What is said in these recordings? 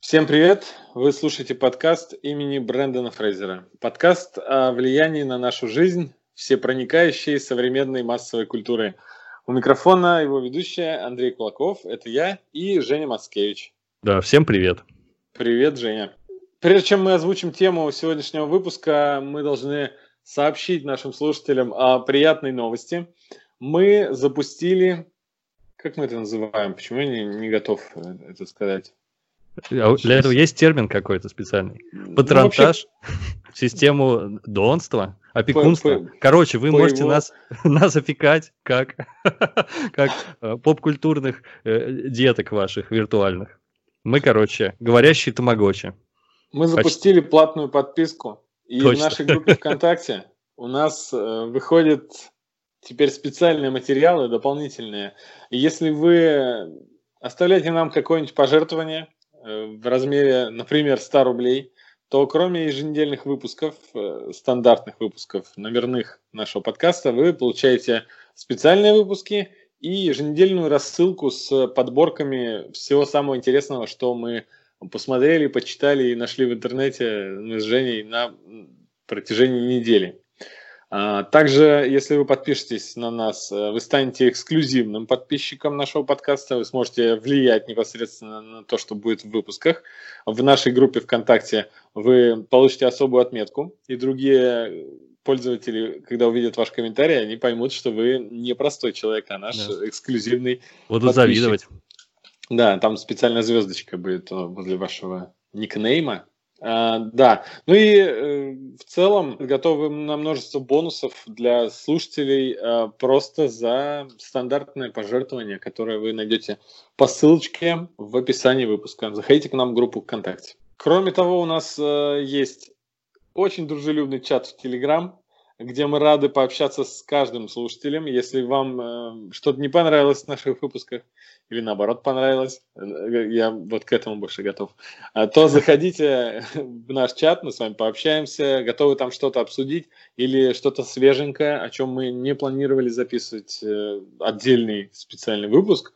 Всем привет! Вы слушаете подкаст имени Брэндона Фрейзера. Подкаст о влиянии на нашу жизнь всепроникающей современной массовой культуры. У микрофона его ведущая Андрей Кулаков, это я, и Женя Мацкевич. Да, всем привет. Привет, Женя. Прежде чем мы озвучим тему сегодняшнего выпуска, мы должны сообщить нашим слушателям о приятной новости. Мы запустили... Как мы это называем? Почему я не готов это сказать? Для этого есть термин какой-то специальный? Патронтаж, систему донства, опекунства. Короче, вы можете нас опекать как поп-культурных деток ваших виртуальных. Мы, говорящие тамагочи. Мы запустили платную подписку. И в нашей группе ВКонтакте у нас выходят теперь специальные материалы дополнительные. И если вы оставляете нам какое-нибудь пожертвование в размере, например, 100 рублей, то кроме еженедельных выпусков, стандартных выпусков, номерных нашего подкаста, вы получаете специальные выпуски и еженедельную рассылку с подборками всего самого интересного, что мы посмотрели, почитали и нашли в интернете мы с Женей на протяжении недели. Также, если вы подпишетесь на нас, вы станете эксклюзивным подписчиком нашего подкаста, вы сможете влиять непосредственно на то, что будет в выпусках. В нашей группе ВКонтакте вы получите особую отметку, и другие пользователи, когда увидят ваш комментарий, они поймут, что вы не простой человек, а наш эксклюзивный Будут завидовать. Да, там специальная звездочка будет возле вашего никнейма. Да, ну и в целом готовы на множество бонусов для слушателей просто за стандартное пожертвование, которое вы найдете по ссылочке в описании выпуска. Заходите к нам в группу ВКонтакте. Кроме того, у нас есть очень дружелюбный чат в Telegram, где мы рады пообщаться с каждым слушателем. Если вам что-то не понравилось в наших выпусках, или наоборот понравилось, я вот к этому больше готов, то заходите в наш чат, мы с вами пообщаемся, готовы там что-то обсудить или что-то свеженькое, о чем мы не планировали записывать отдельный специальный выпуск,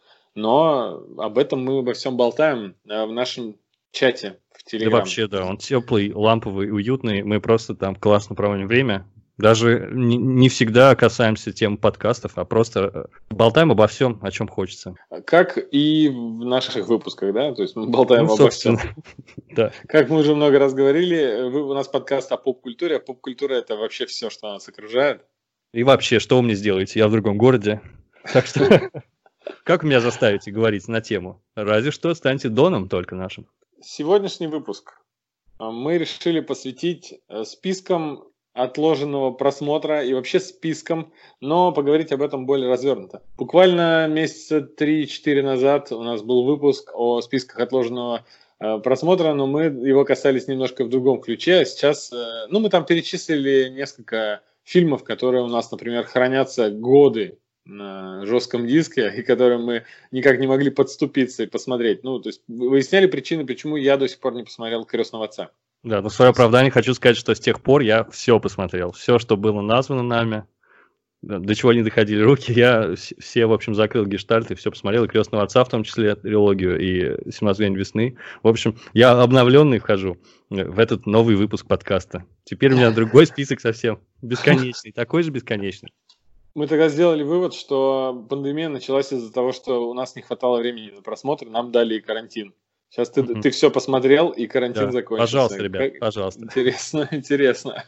но об этом мы обо всем болтаем в нашем чате в Telegram. Да вообще, да, он теплый, ламповый, уютный, мы просто там классно проводим время. Даже не всегда касаемся тем подкастов, а просто болтаем обо всем, о чем хочется. Как и в наших выпусках, да? То есть мы болтаем обо всем. Да. Как мы уже много раз говорили, у нас подкаст о поп-культуре, а поп-культура – это вообще все, что нас окружает. И вообще, что вы мне сделаете? Я в другом городе. Так что, как меня заставите говорить на тему? Разве что станьте доном только нашим. Сегодняшний выпуск мы решили посвятить спискам отложенного просмотра и вообще списком, но поговорить об этом более развернуто. Буквально месяца 3-4 назад у нас был выпуск о списках отложенного просмотра, но мы его касались немножко в другом ключе. А сейчас, мы там перечислили несколько фильмов, которые у нас, например, хранятся годы на жестком диске, и которые мы никак не могли подступиться и посмотреть. То есть выясняли причины, почему я до сих пор не посмотрел «Крестного отца». Да, но в свое оправдание хочу сказать, что с тех пор я все посмотрел. Все, что было названо нами, до чего не доходили руки, я все, в общем, закрыл гештальт и все посмотрел. И «Крестного отца», в том числе трилогию, и «17 мгновений весны». В общем, я обновленный вхожу в этот новый выпуск подкаста. Теперь у меня другой список совсем. Бесконечный, такой же бесконечный. Мы тогда сделали вывод, что пандемия началась из-за того, что у нас не хватало времени на просмотр, нам дали и карантин. Сейчас ты все посмотрел, и карантин закончился. Пожалуйста, ребят, пожалуйста. Интересно.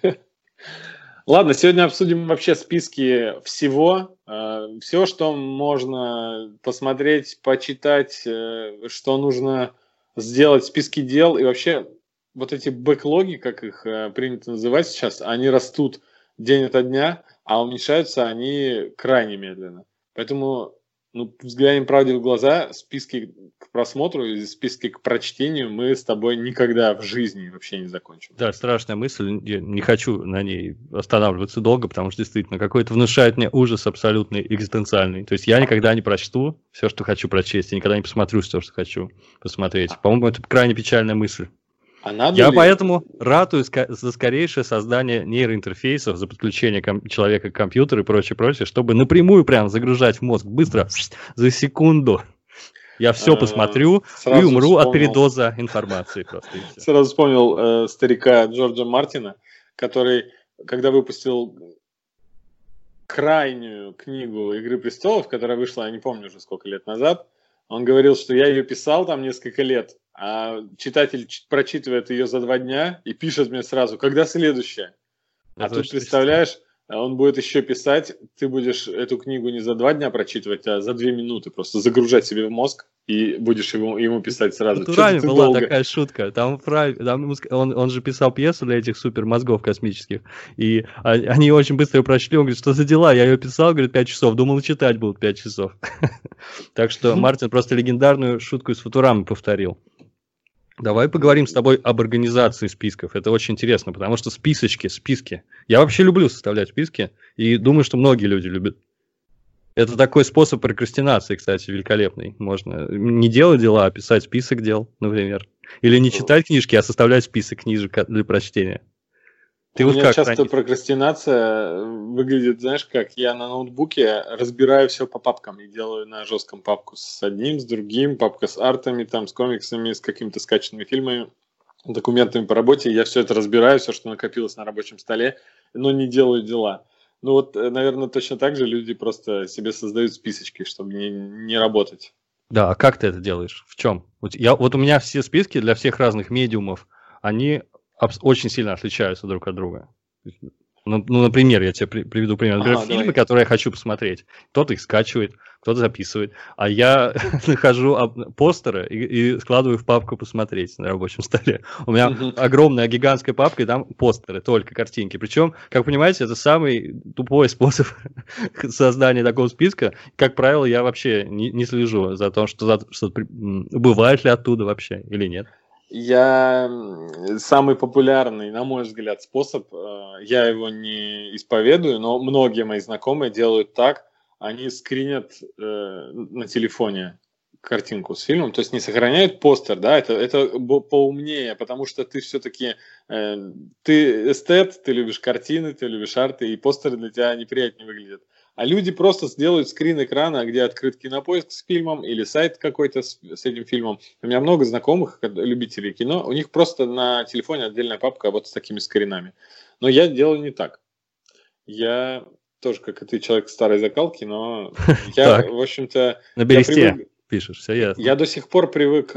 Ладно, сегодня обсудим вообще списки всего. Все, что можно посмотреть, почитать, что нужно сделать, списки дел. И вообще вот эти бэклоги, как их принято называть сейчас, они растут день ото дня, а уменьшаются они крайне медленно. Поэтому... взглянем правде в глаза, списки к просмотру и списки к прочтению мы с тобой никогда в жизни вообще не закончим. Да, страшная мысль, я не хочу на ней останавливаться долго, потому что действительно какой-то внушает мне ужас абсолютный, экзистенциальный. То есть я никогда не прочту все, что хочу прочесть, я никогда не посмотрю все, что хочу посмотреть. По-моему, это крайне печальная мысль. Я поэтому ратую за скорейшее создание нейроинтерфейсов, за подключение человека к компьютеру и прочее, чтобы напрямую прям загружать в мозг быстро, за секунду. Я все посмотрю и умру от передоза информации просто. Сразу вспомнил старика Джорджа Мартина, который, когда выпустил крайнюю книгу «Игры престолов», которая вышла, я не помню уже сколько лет назад, он говорил, что я ее писал там несколько лет, а читатель прочитывает ее за 2 дня и пишет мне сразу, когда следующая. А тут, представляешь, он будет еще писать, ты будешь эту книгу не за 2 дня прочитывать, а за 2 минуты, просто загружать себе в мозг и будешь ему писать сразу. В Тураме была такая шутка, он же писал пьесу для этих супермозгов космических, и они очень быстро ее прочли, он говорит, что за дела, я ее писал, говорит, 5 часов, думал, читать будут 5 часов. Так что Мартин просто легендарную шутку из Футурамы повторил. Давай поговорим с тобой об организации списков. Это очень интересно, потому что списки. Я вообще люблю составлять списки, и думаю, что многие люди любят. Это такой способ прокрастинации, кстати, великолепный. Можно не делать дела, а писать список дел, например. Или не читать книжки, а составлять список книжек для прочтения. У меня часто прокрастинация выглядит, знаешь, как я на ноутбуке разбираю все по папкам и делаю на жестком папку с одним, с другим, папка с артами, там, с комиксами, с какими-то скачанными фильмами, документами по работе. Я все это разбираю, все, что накопилось на рабочем столе, но не делаю дела. Ну вот, наверное, точно так же люди просто себе создают списочки, чтобы не работать. Да, а как ты это делаешь? В чем? Вот у меня все списки для всех разных медиумов, они очень сильно отличаются друг от друга. Ну, например, я тебе приведу пример. Например, фильмы, которые я хочу посмотреть. Кто-то их скачивает, кто-то записывает. А я нахожу постеры и складываю в папку посмотреть на рабочем столе. У меня огромная гигантская папка, и там постеры, только картинки. Причем, как понимаете, это самый тупой способ создания такого списка. Как правило, я вообще не слежу за тем, что бывает ли оттуда вообще или нет. Самый популярный, на мой взгляд, способ, я его не исповедую, но многие мои знакомые делают так, они скринят на телефоне картинку с фильмом, то есть не сохраняют постер, да, это поумнее, потому что ты все-таки, ты эстет, ты любишь картины, ты любишь арты, и постеры для тебя неприятнее выглядят. А люди просто сделают скрин экрана, где открыт Кинопоиск с фильмом или сайт какой-то с этим фильмом. У меня много знакомых, любителей кино, у них просто на телефоне отдельная папка вот с такими скринами. Но я делаю не так. Я тоже, как и ты, человек старой закалки, но я, в общем-то... На бересте пишешь, все ясно. Я до сих пор привык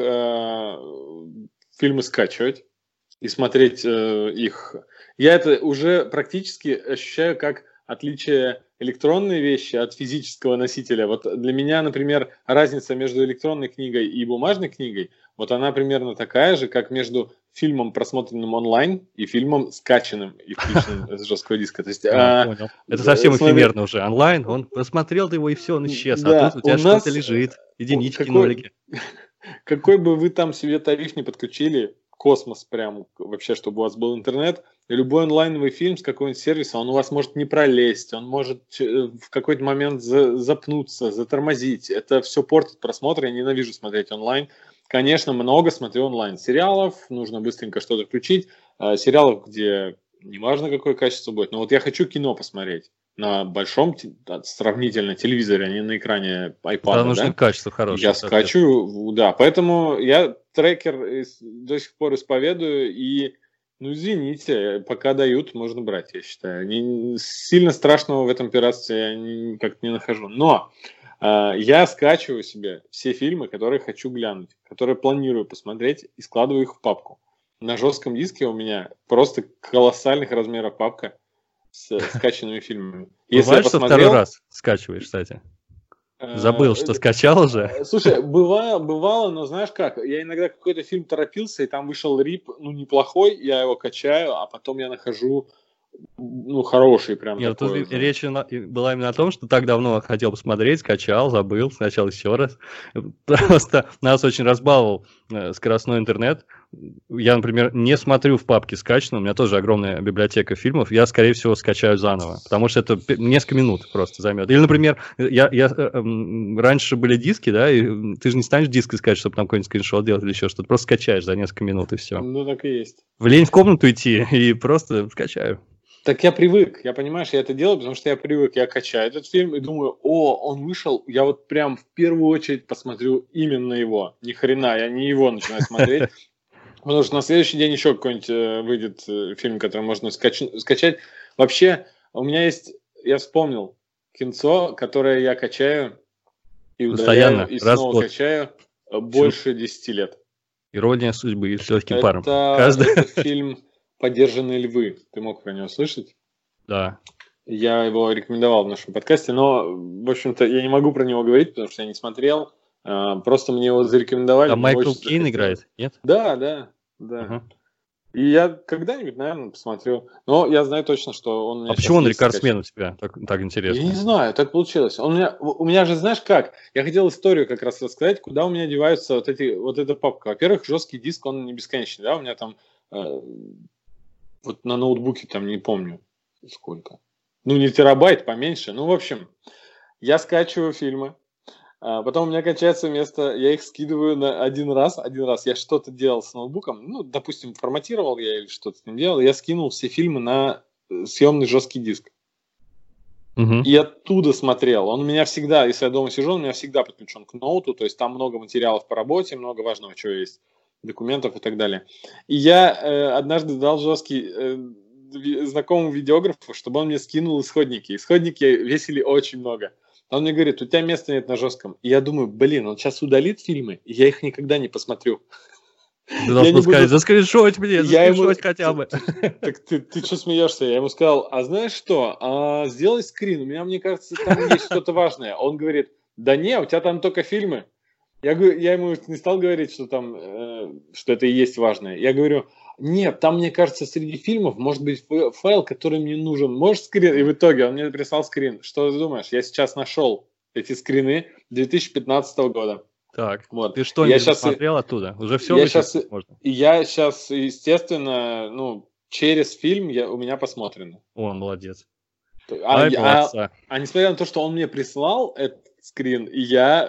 фильмы скачивать и смотреть их. Я это уже практически ощущаю как отличие электронные вещи от физического носителя. Вот для меня, например, разница между электронной книгой и бумажной книгой, вот она примерно такая же, как между фильмом, просмотренным онлайн, и фильмом, скачанным и включенным с жесткого диска. То есть, понял. Это совсем эфемерно уже. Онлайн, он посмотрел его, и все, он исчез. Да, а тут у тебя что-то лежит, единички, нолики. Какой бы вы там себе тариф не подключили, космос прям, вообще, чтобы у вас был интернет, любой онлайновый фильм с какого-нибудь сервиса, он у вас может не пролезть, он может в какой-то момент запнуться, затормозить. Это все портит просмотр, я ненавижу смотреть онлайн. Конечно, много смотрю онлайн сериалов, нужно быстренько что-то включить. Сериалов, где неважно, какое качество будет, но вот я хочу кино посмотреть на большом сравнительно телевизоре, а не на экране iPad. Да, нужно качество хорошее. Я скачу, да, поэтому я трекер до сих пор исповедую, и, ну, извините, пока дают, можно брать, я считаю. Сильно страшного в этом пиратстве я как-то не нахожу. Но я скачиваю себе все фильмы, которые хочу глянуть, которые планирую посмотреть, и складываю их в папку. На жестком диске у меня просто колоссальных размеров папка с скачанными фильмами. Бывает, что второй раз скачиваешь, кстати? Забыл, что скачал уже? Слушай, бывало, но знаешь как, я иногда какой-то фильм торопился, и там вышел рип, ну, неплохой, я его качаю, а потом я нахожу, ну, хороший прям. Нет, такой, тут речь была именно о том, что так давно хотел посмотреть, скачал, забыл, сначала еще раз. Просто нас очень разбаловал скоростной интернет. Я, например, не смотрю в папке скачанную, у меня тоже огромная библиотека фильмов, я, скорее всего, скачаю заново, потому что это несколько минут просто займет. Или, например, раньше были диски, да, и ты же не станешь диск искать, чтобы там какой-нибудь скриншот делать или еще что-то, просто скачаешь за несколько минут и все. Ну, так и есть. Лень в комнату идти и просто скачаю. Так я привык, я понимаешь, я это делаю, потому что я привык, я качаю этот фильм и думаю, он вышел, я вот прям в первую очередь посмотрю именно его. Ни хрена, я не его начинаю смотреть, потому что на следующий день еще какой-нибудь выйдет фильм, который можно скачать. Вообще, у меня есть, я вспомнил, кинцо, которое я качаю и удаляю, и снова качаю больше 10 лет. «Ирония судьбы» и «С легким паром». Это фильм «Подержанные львы». Ты мог про него слышать? Да. Я его рекомендовал в нашем подкасте, но, в общем-то, я не могу про него говорить, потому что я не смотрел. Просто мне его зарекомендовали. Там Майкл Кейн играет, нет? Да. Uh-huh. И я когда-нибудь, наверное, посмотрю. Но я знаю точно, что он... А почему он рекордсмен у тебя? Так интересно. Я не знаю, так получилось. У меня же, знаешь как? Я хотел историю как раз рассказать, куда у меня деваются вот эта папка. Во-первых, жесткий диск, он не бесконечный, да? У меня там... вот на ноутбуке там не помню сколько. Ну, не терабайт, поменьше. Ну, в общем, я скачиваю фильмы. Потом у меня качается место, я их скидываю на один раз. Я что-то делал с ноутбуком, ну, допустим, форматировал я или что-то с ним делал, я скинул все фильмы на съемный жесткий диск. И оттуда смотрел. Он у меня всегда, если я дома сижу, он у меня всегда подключен к ноуту, то есть там много материалов по работе, много важного чего есть, документов и так далее. И я однажды дал жесткий знакомому видеографу, чтобы он мне скинул исходники. Исходники весили очень много. Он мне говорит, у тебя места нет на жестком. И я думаю, он сейчас удалит фильмы, и я их никогда не посмотрю. Ты должен сказать, заскриншоть мне, хотя бы. Так ты что смеешься? Я ему сказал, а знаешь что, сделай скрин, мне кажется, там есть что-то важное. Он говорит, да не, у тебя там только фильмы. Я ему не стал говорить, что там, что это и есть важное. Я говорю, нет, там, мне кажется, среди фильмов может быть файл, который мне нужен. Можешь скрин? И в итоге он мне прислал скрин. Что ты думаешь? Я сейчас нашел эти скрины 2015 года. Так, вот. Ты что-нибудь посмотрел оттуда? Уже все можно? Я сейчас, естественно, через фильм у меня посмотрено. О, молодец. А несмотря на то, что он мне прислал этот скрин, я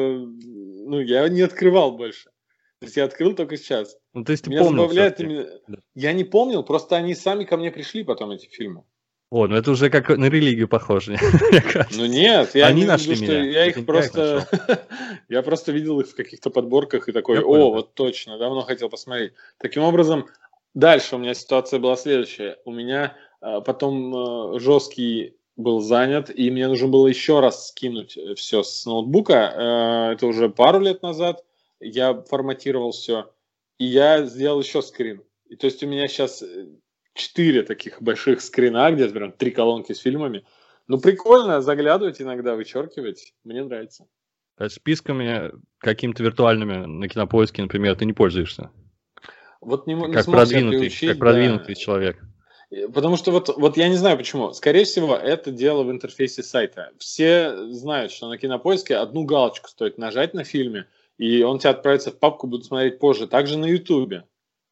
не открывал больше. То есть я открыл только сейчас. Ну, то есть ты помнил. Я не помнил, просто они сами ко мне пришли потом, эти фильмы. О, ну это уже как на религию похоже. Ну нет, я они нашли меня. Я их просто... Я просто видел их в каких-то подборках и такой, вот точно, давно хотел посмотреть. Таким образом, дальше у меня ситуация была следующая. У меня потом жесткий был занят, и мне нужно было еще раз скинуть все с ноутбука. Это уже пару лет назад. Я форматировал все, и я сделал еще скрин. И то есть у меня сейчас 4 таких больших скрина, где прям 3 колонки с фильмами. Ну, прикольно заглядывать иногда, вычеркивать. Мне нравится. Списками какими-то виртуальными на Кинопоиске, например, ты не пользуешься? Вот не как продвинутый человек. Потому что вот я не знаю почему. Скорее всего, это дело в интерфейсе сайта. Все знают, что на Кинопоиске одну галочку стоит нажать на фильме, и он тебя отправится в папку, буду смотреть позже. Также на Ютубе.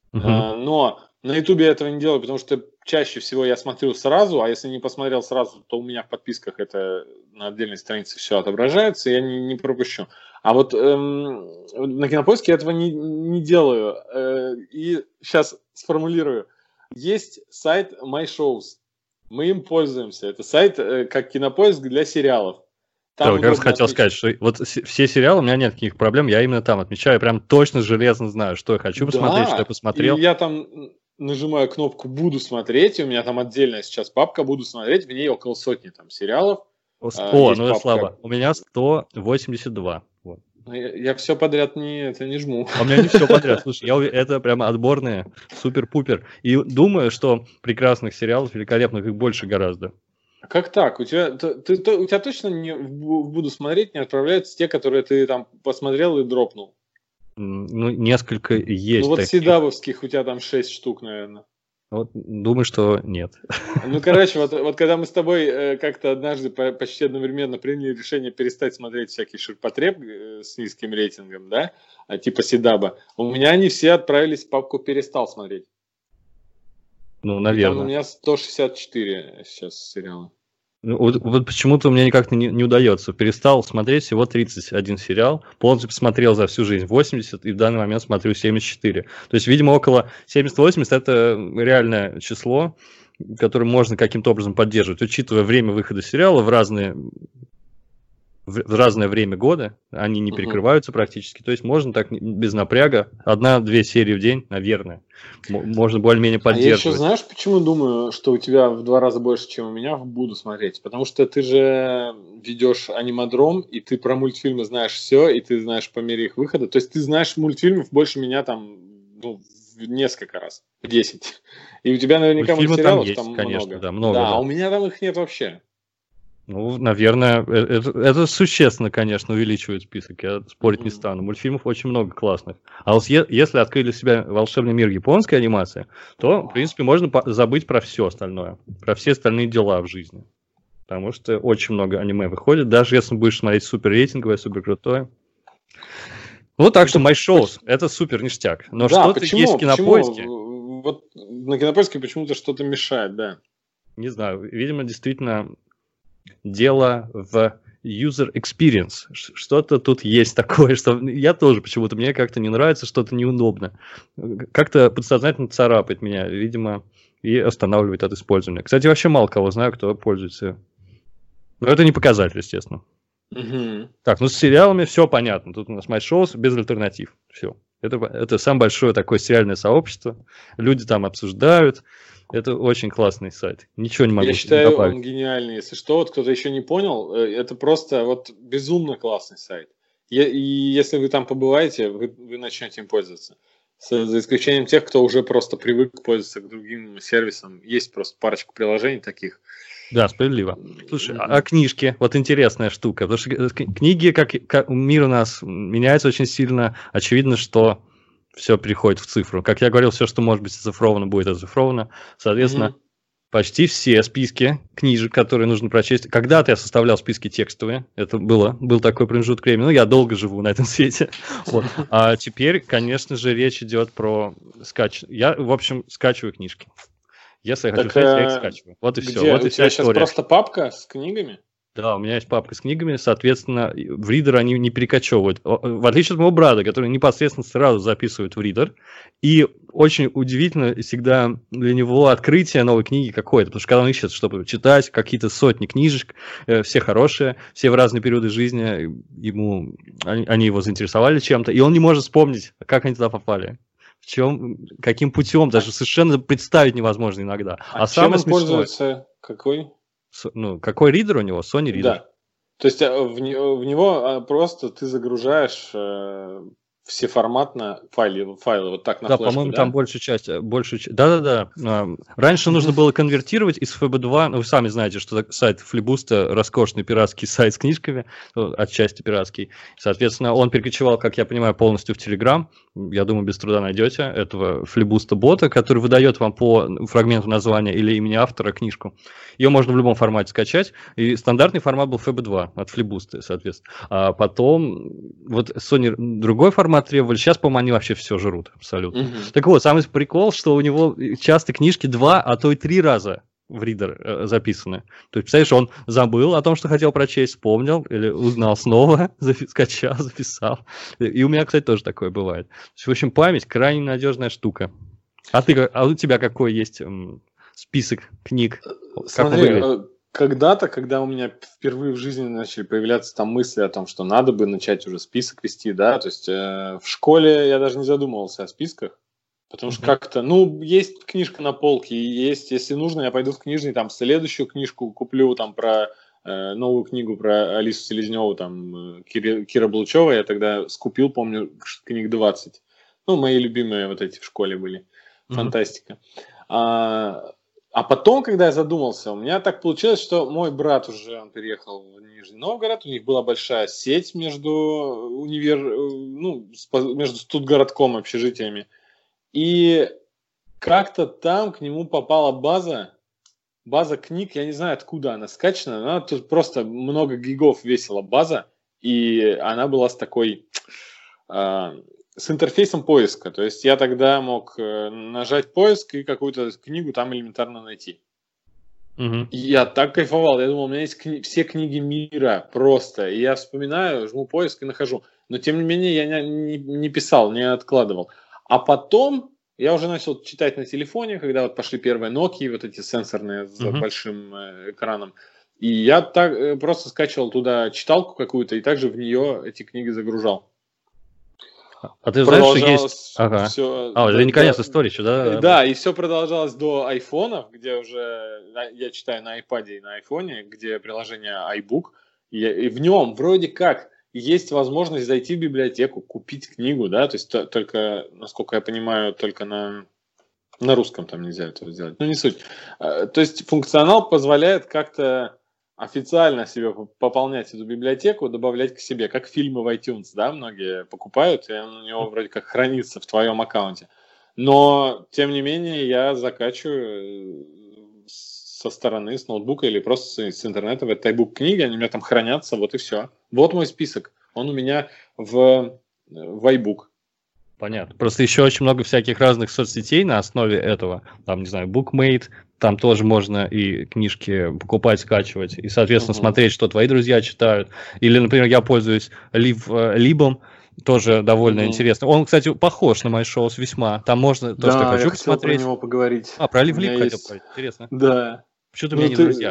Но на Ютубе я этого не делаю, потому что чаще всего я смотрю сразу, а если не посмотрел сразу, то у меня в подписках это на отдельной странице все отображается, и я не пропущу. А вот на Кинопоиске я этого не делаю. И сейчас сформулирую. Есть сайт MyShows. Мы им пользуемся. Это сайт как Кинопоиск для сериалов. Я как раз хотел сказать, что вот все сериалы, у меня нет никаких проблем, я именно там отмечаю, прям точно железно знаю, что я хочу посмотреть, что я посмотрел. И я там нажимаю кнопку «Буду смотреть», и у меня там отдельная сейчас папка «Буду смотреть», в ней около 100 там сериалов. Ну это слабо. У меня 182. Вот. Я все подряд не жму. А у меня не все подряд. Слушай, это прямо отборные, супер-пупер. И думаю, что прекрасных сериалов, великолепных, их больше гораздо. Как так? У тебя точно не «Буду смотреть» не отправляются те, которые ты там посмотрел и дропнул? Ну, несколько есть. Ну, вот седабовских у тебя там 6 штук, наверное. Вот, думаю, что нет. Ну, короче, вот когда мы с тобой как-то однажды почти одновременно приняли решение перестать смотреть всякий ширпотреб с низким рейтингом, да, типа седаба, у меня они все отправились в папку «Перестал смотреть». Ну, наверное. Там у меня 164 сейчас сериала. Ну, вот почему-то у меня никак не удается. Перестал смотреть всего 31 сериал. Полностью посмотрел за всю жизнь 80, и в данный момент смотрю 74. То есть, видимо, около 70-80 это реальное число. который можно каким-то образом поддерживать, учитывая время выхода сериала в разное время года, они не перекрываются практически, то есть можно так без напряга, 1-2 серии в день, наверное, можно более-менее поддерживать. А я еще, знаешь, почему думаю, что у тебя в 2 раза больше, чем у меня, буду смотреть? Потому что ты же ведешь анимадром, и ты про мультфильмы знаешь все, и ты знаешь по мере их выхода, то есть ты знаешь мультфильмов больше меня там, в несколько раз, в 10. И у тебя наверняка мультсериалов там конечно, много. Да, много. Да, а у меня там их нет вообще. Ну, наверное, это существенно, конечно, увеличивает список, я спорить не стану. Мультфильмов очень много классных. А вот если открыть для себя волшебный мир японской анимации, то, в принципе, можно забыть про все остальное, про все остальные дела в жизни. Потому что очень много аниме выходит, даже если будешь смотреть супер рейтинговое, супер крутое. Ну, так что My Shows, это супер ништяк. Но да, что-то есть в Кинопоиске. Вот на Кинопоиске почему-то что-то мешает, да. Не знаю, видимо, действительно... Дело в user experience. Что-то тут есть такое, что я тоже почему-то, мне как-то не нравится, что-то неудобно. Как-то подсознательно царапает меня, видимо, и останавливает от использования. Кстати, вообще мало кого знаю, кто пользуется. Но это не показатель, естественно. Так, ну с сериалами все понятно. Тут у нас My Shows без альтернатив. Все. Это самое большое такое сериальное сообщество. Люди там обсуждают. Это очень классный сайт. Ничего не могу добавить. Я считаю, он гениальный. Если что, вот кто-то еще не понял, это просто вот безумно классный сайт. И если вы там побываете, вы начнете им пользоваться. За исключением тех, кто уже просто привык пользоваться к другим сервисам. Есть просто парочку приложений таких. Да, справедливо. Слушай, а книжки? Вот интересная штука. Потому что книги, как мир у нас меняется очень сильно. Очевидно, что все переходит в цифру. Как я говорил, все, что может быть оцифровано, будет оцифровано. Соответственно, почти все списки книжек, которые нужно прочесть. Когда-то я составлял списки текстовые. Это был такой промежуток времени. Ну, я долго живу на этом свете. Вот. А теперь, конечно же, речь идет про Я, в общем, скачиваю книжки. Если я хочу сказать, я их скачиваю. Вот и все. Вот и вся история. Сейчас просто папка с книгами? Да, у меня есть папка с книгами, соответственно, в Reader они не перекочевывают. В отличие от моего брата, который непосредственно сразу записывает в Reader. И очень удивительно всегда для него открытие новой книги какое-то. Потому что когда он ищет, чтобы читать какие-то сотни книжек, все хорошие, все в разные периоды жизни, они его заинтересовали чем-то, и он не может вспомнить, как они туда попали. Каким путем, даже совершенно представить невозможно иногда. А чем он пользуется? Какой? Какой ридер у него? Sony Reader. Да. То есть в него просто ты загружаешь всеформатно файлы вот так на флешку, по-моему, там большую часть. Да. Раньше нужно было конвертировать из FB2. Вы сами знаете, что сайт Флибуста роскошный пиратский сайт с книжками, отчасти пиратский. Соответственно, он перекочевал, как я понимаю, полностью в Telegram. Я думаю, без труда найдете этого Флибуста-бота, который выдает вам по фрагменту названия или имени автора книжку. Ее можно в любом формате скачать. И стандартный формат был FB2 от Флибуста, соответственно. А потом вот Sony другой формат требовали. Сейчас, по-моему, они вообще все жрут абсолютно. Так вот, самый прикол, что у него часто книжки 2, а то и 3 раза в ридер записаны. То есть, представляешь, он забыл о том, что хотел прочесть, вспомнил или узнал снова, скачал, записал. И у меня, кстати, тоже такое бывает. В общем, память крайне надежная штука. А у тебя какой есть список книг? Смотри, когда-то, когда у меня впервые в жизни начали появляться там мысли о том, что надо бы начать уже список вести, да, то есть в школе я даже не задумывался о списках, потому что как-то, есть книжка на полке, есть, если нужно, я пойду в книжный, там, следующую книжку куплю, там, про новую книгу про Алису Селезневу, там, Кира Булычева, я тогда скупил, помню, книг 20. Мои любимые вот эти в школе были, фантастика. А потом, когда я задумался, у меня так получилось, что мой брат он переехал в Нижний Новгород, у них была большая сеть между между студгородком и общежитиями. И как-то там к нему попала база книг, я не знаю, откуда она скачана, но тут просто много гигов весила база, и она была с такой... с интерфейсом поиска. То есть я тогда мог нажать поиск и какую-то книгу там элементарно найти. И я так кайфовал. Я думал, у меня есть все книги мира просто. И я вспоминаю, жму поиск и нахожу. Но тем не менее я не писал, не откладывал. А потом Я уже начал читать на телефоне, когда вот пошли первые Nokia, вот эти сенсорные с большим экраном. И я так просто скачивал туда читалку какую-то и также в нее эти книги загружал. А ты знаешь, что есть... Все, это не конец истории еще, да? Да, и все продолжалось до айфонов, где уже я читаю на iPad и на айфоне, где приложение iBook, и в нем вроде как есть возможность зайти в библиотеку, купить книгу, да, то есть только, насколько я понимаю, только на русском там нельзя этого сделать, но не суть. То есть функционал позволяет как-то официально себе пополнять эту библиотеку, добавлять к себе, как фильмы в iTunes, да, многие покупают, и он у него вроде как хранится в твоем аккаунте. Но, тем не менее, я закачиваю со стороны, с ноутбука или просто с интернета в этот iBook книги, они у меня там хранятся, вот и все. Вот мой список, он у меня в iBook. Понятно. Просто еще очень много всяких разных соцсетей на основе этого. Там, не знаю, BookMate, там тоже можно и книжки покупать, скачивать, и, соответственно, смотреть, что твои друзья читают. Или, например, я пользуюсь Libом, тоже довольно интересно. Он, кстати, похож на MyShows весьма. Там можно то, что я хочу посмотреть. Про него поговорить. Про LiveLib хотел поговорить. Интересно. Да. Почему-то у меня не друзья.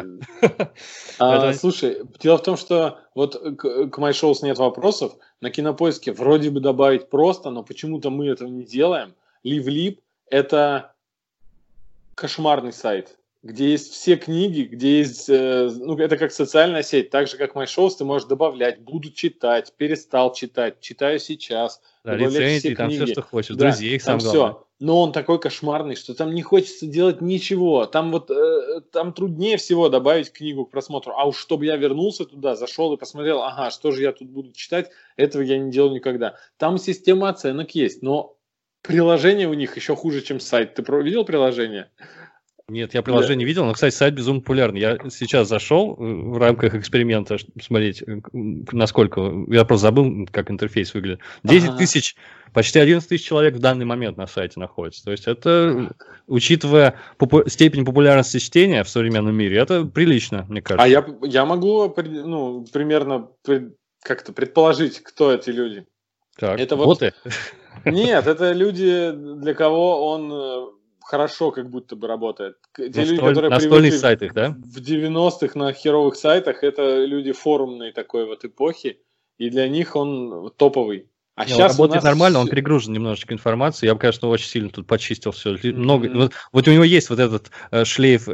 Слушай, дело в том, что вот к MyShows нет вопросов. На Кинопоиске вроде бы добавить просто, но почему-то мы этого не делаем. LiveLib — это кошмарный сайт, где есть все книги, где есть... это как социальная сеть. Так же, как MyShows, ты можешь добавлять. Буду читать, перестал читать, читаю сейчас. Да, рецензии, там все, что хочешь. Да, друзей, их самое главное. Все. Но он такой кошмарный, что там не хочется делать ничего. Там вот там труднее всего добавить книгу к просмотру. А уж чтобы я вернулся туда, зашел и посмотрел, ага, что же я тут буду читать, этого я не делал никогда. Там система оценок есть, но приложение у них еще хуже, чем сайт. Ты видел приложение? Нет, я приложение видел, но, кстати, сайт безумно популярный. Я сейчас зашел в рамках эксперимента, смотреть, насколько... Я просто забыл, как интерфейс выглядит. 10 тысяч, почти 11 тысяч человек в данный момент на сайте находится. То есть это, учитывая степень популярности чтения в современном мире, это прилично, мне кажется. А я могу примерно как-то предположить, кто эти люди. Так, это боты? Нет, это люди, для кого он... хорошо как будто бы работает. Те люди, которые настольных сайтах, да? В 90-х на херовых сайтах, это люди форумной такой вот эпохи, и для них он топовый. А сейчас он работает нормально, он перегружен немножечко информацией. Я бы, конечно, очень сильно тут почистил все. Много... Вот у него есть вот этот шлейф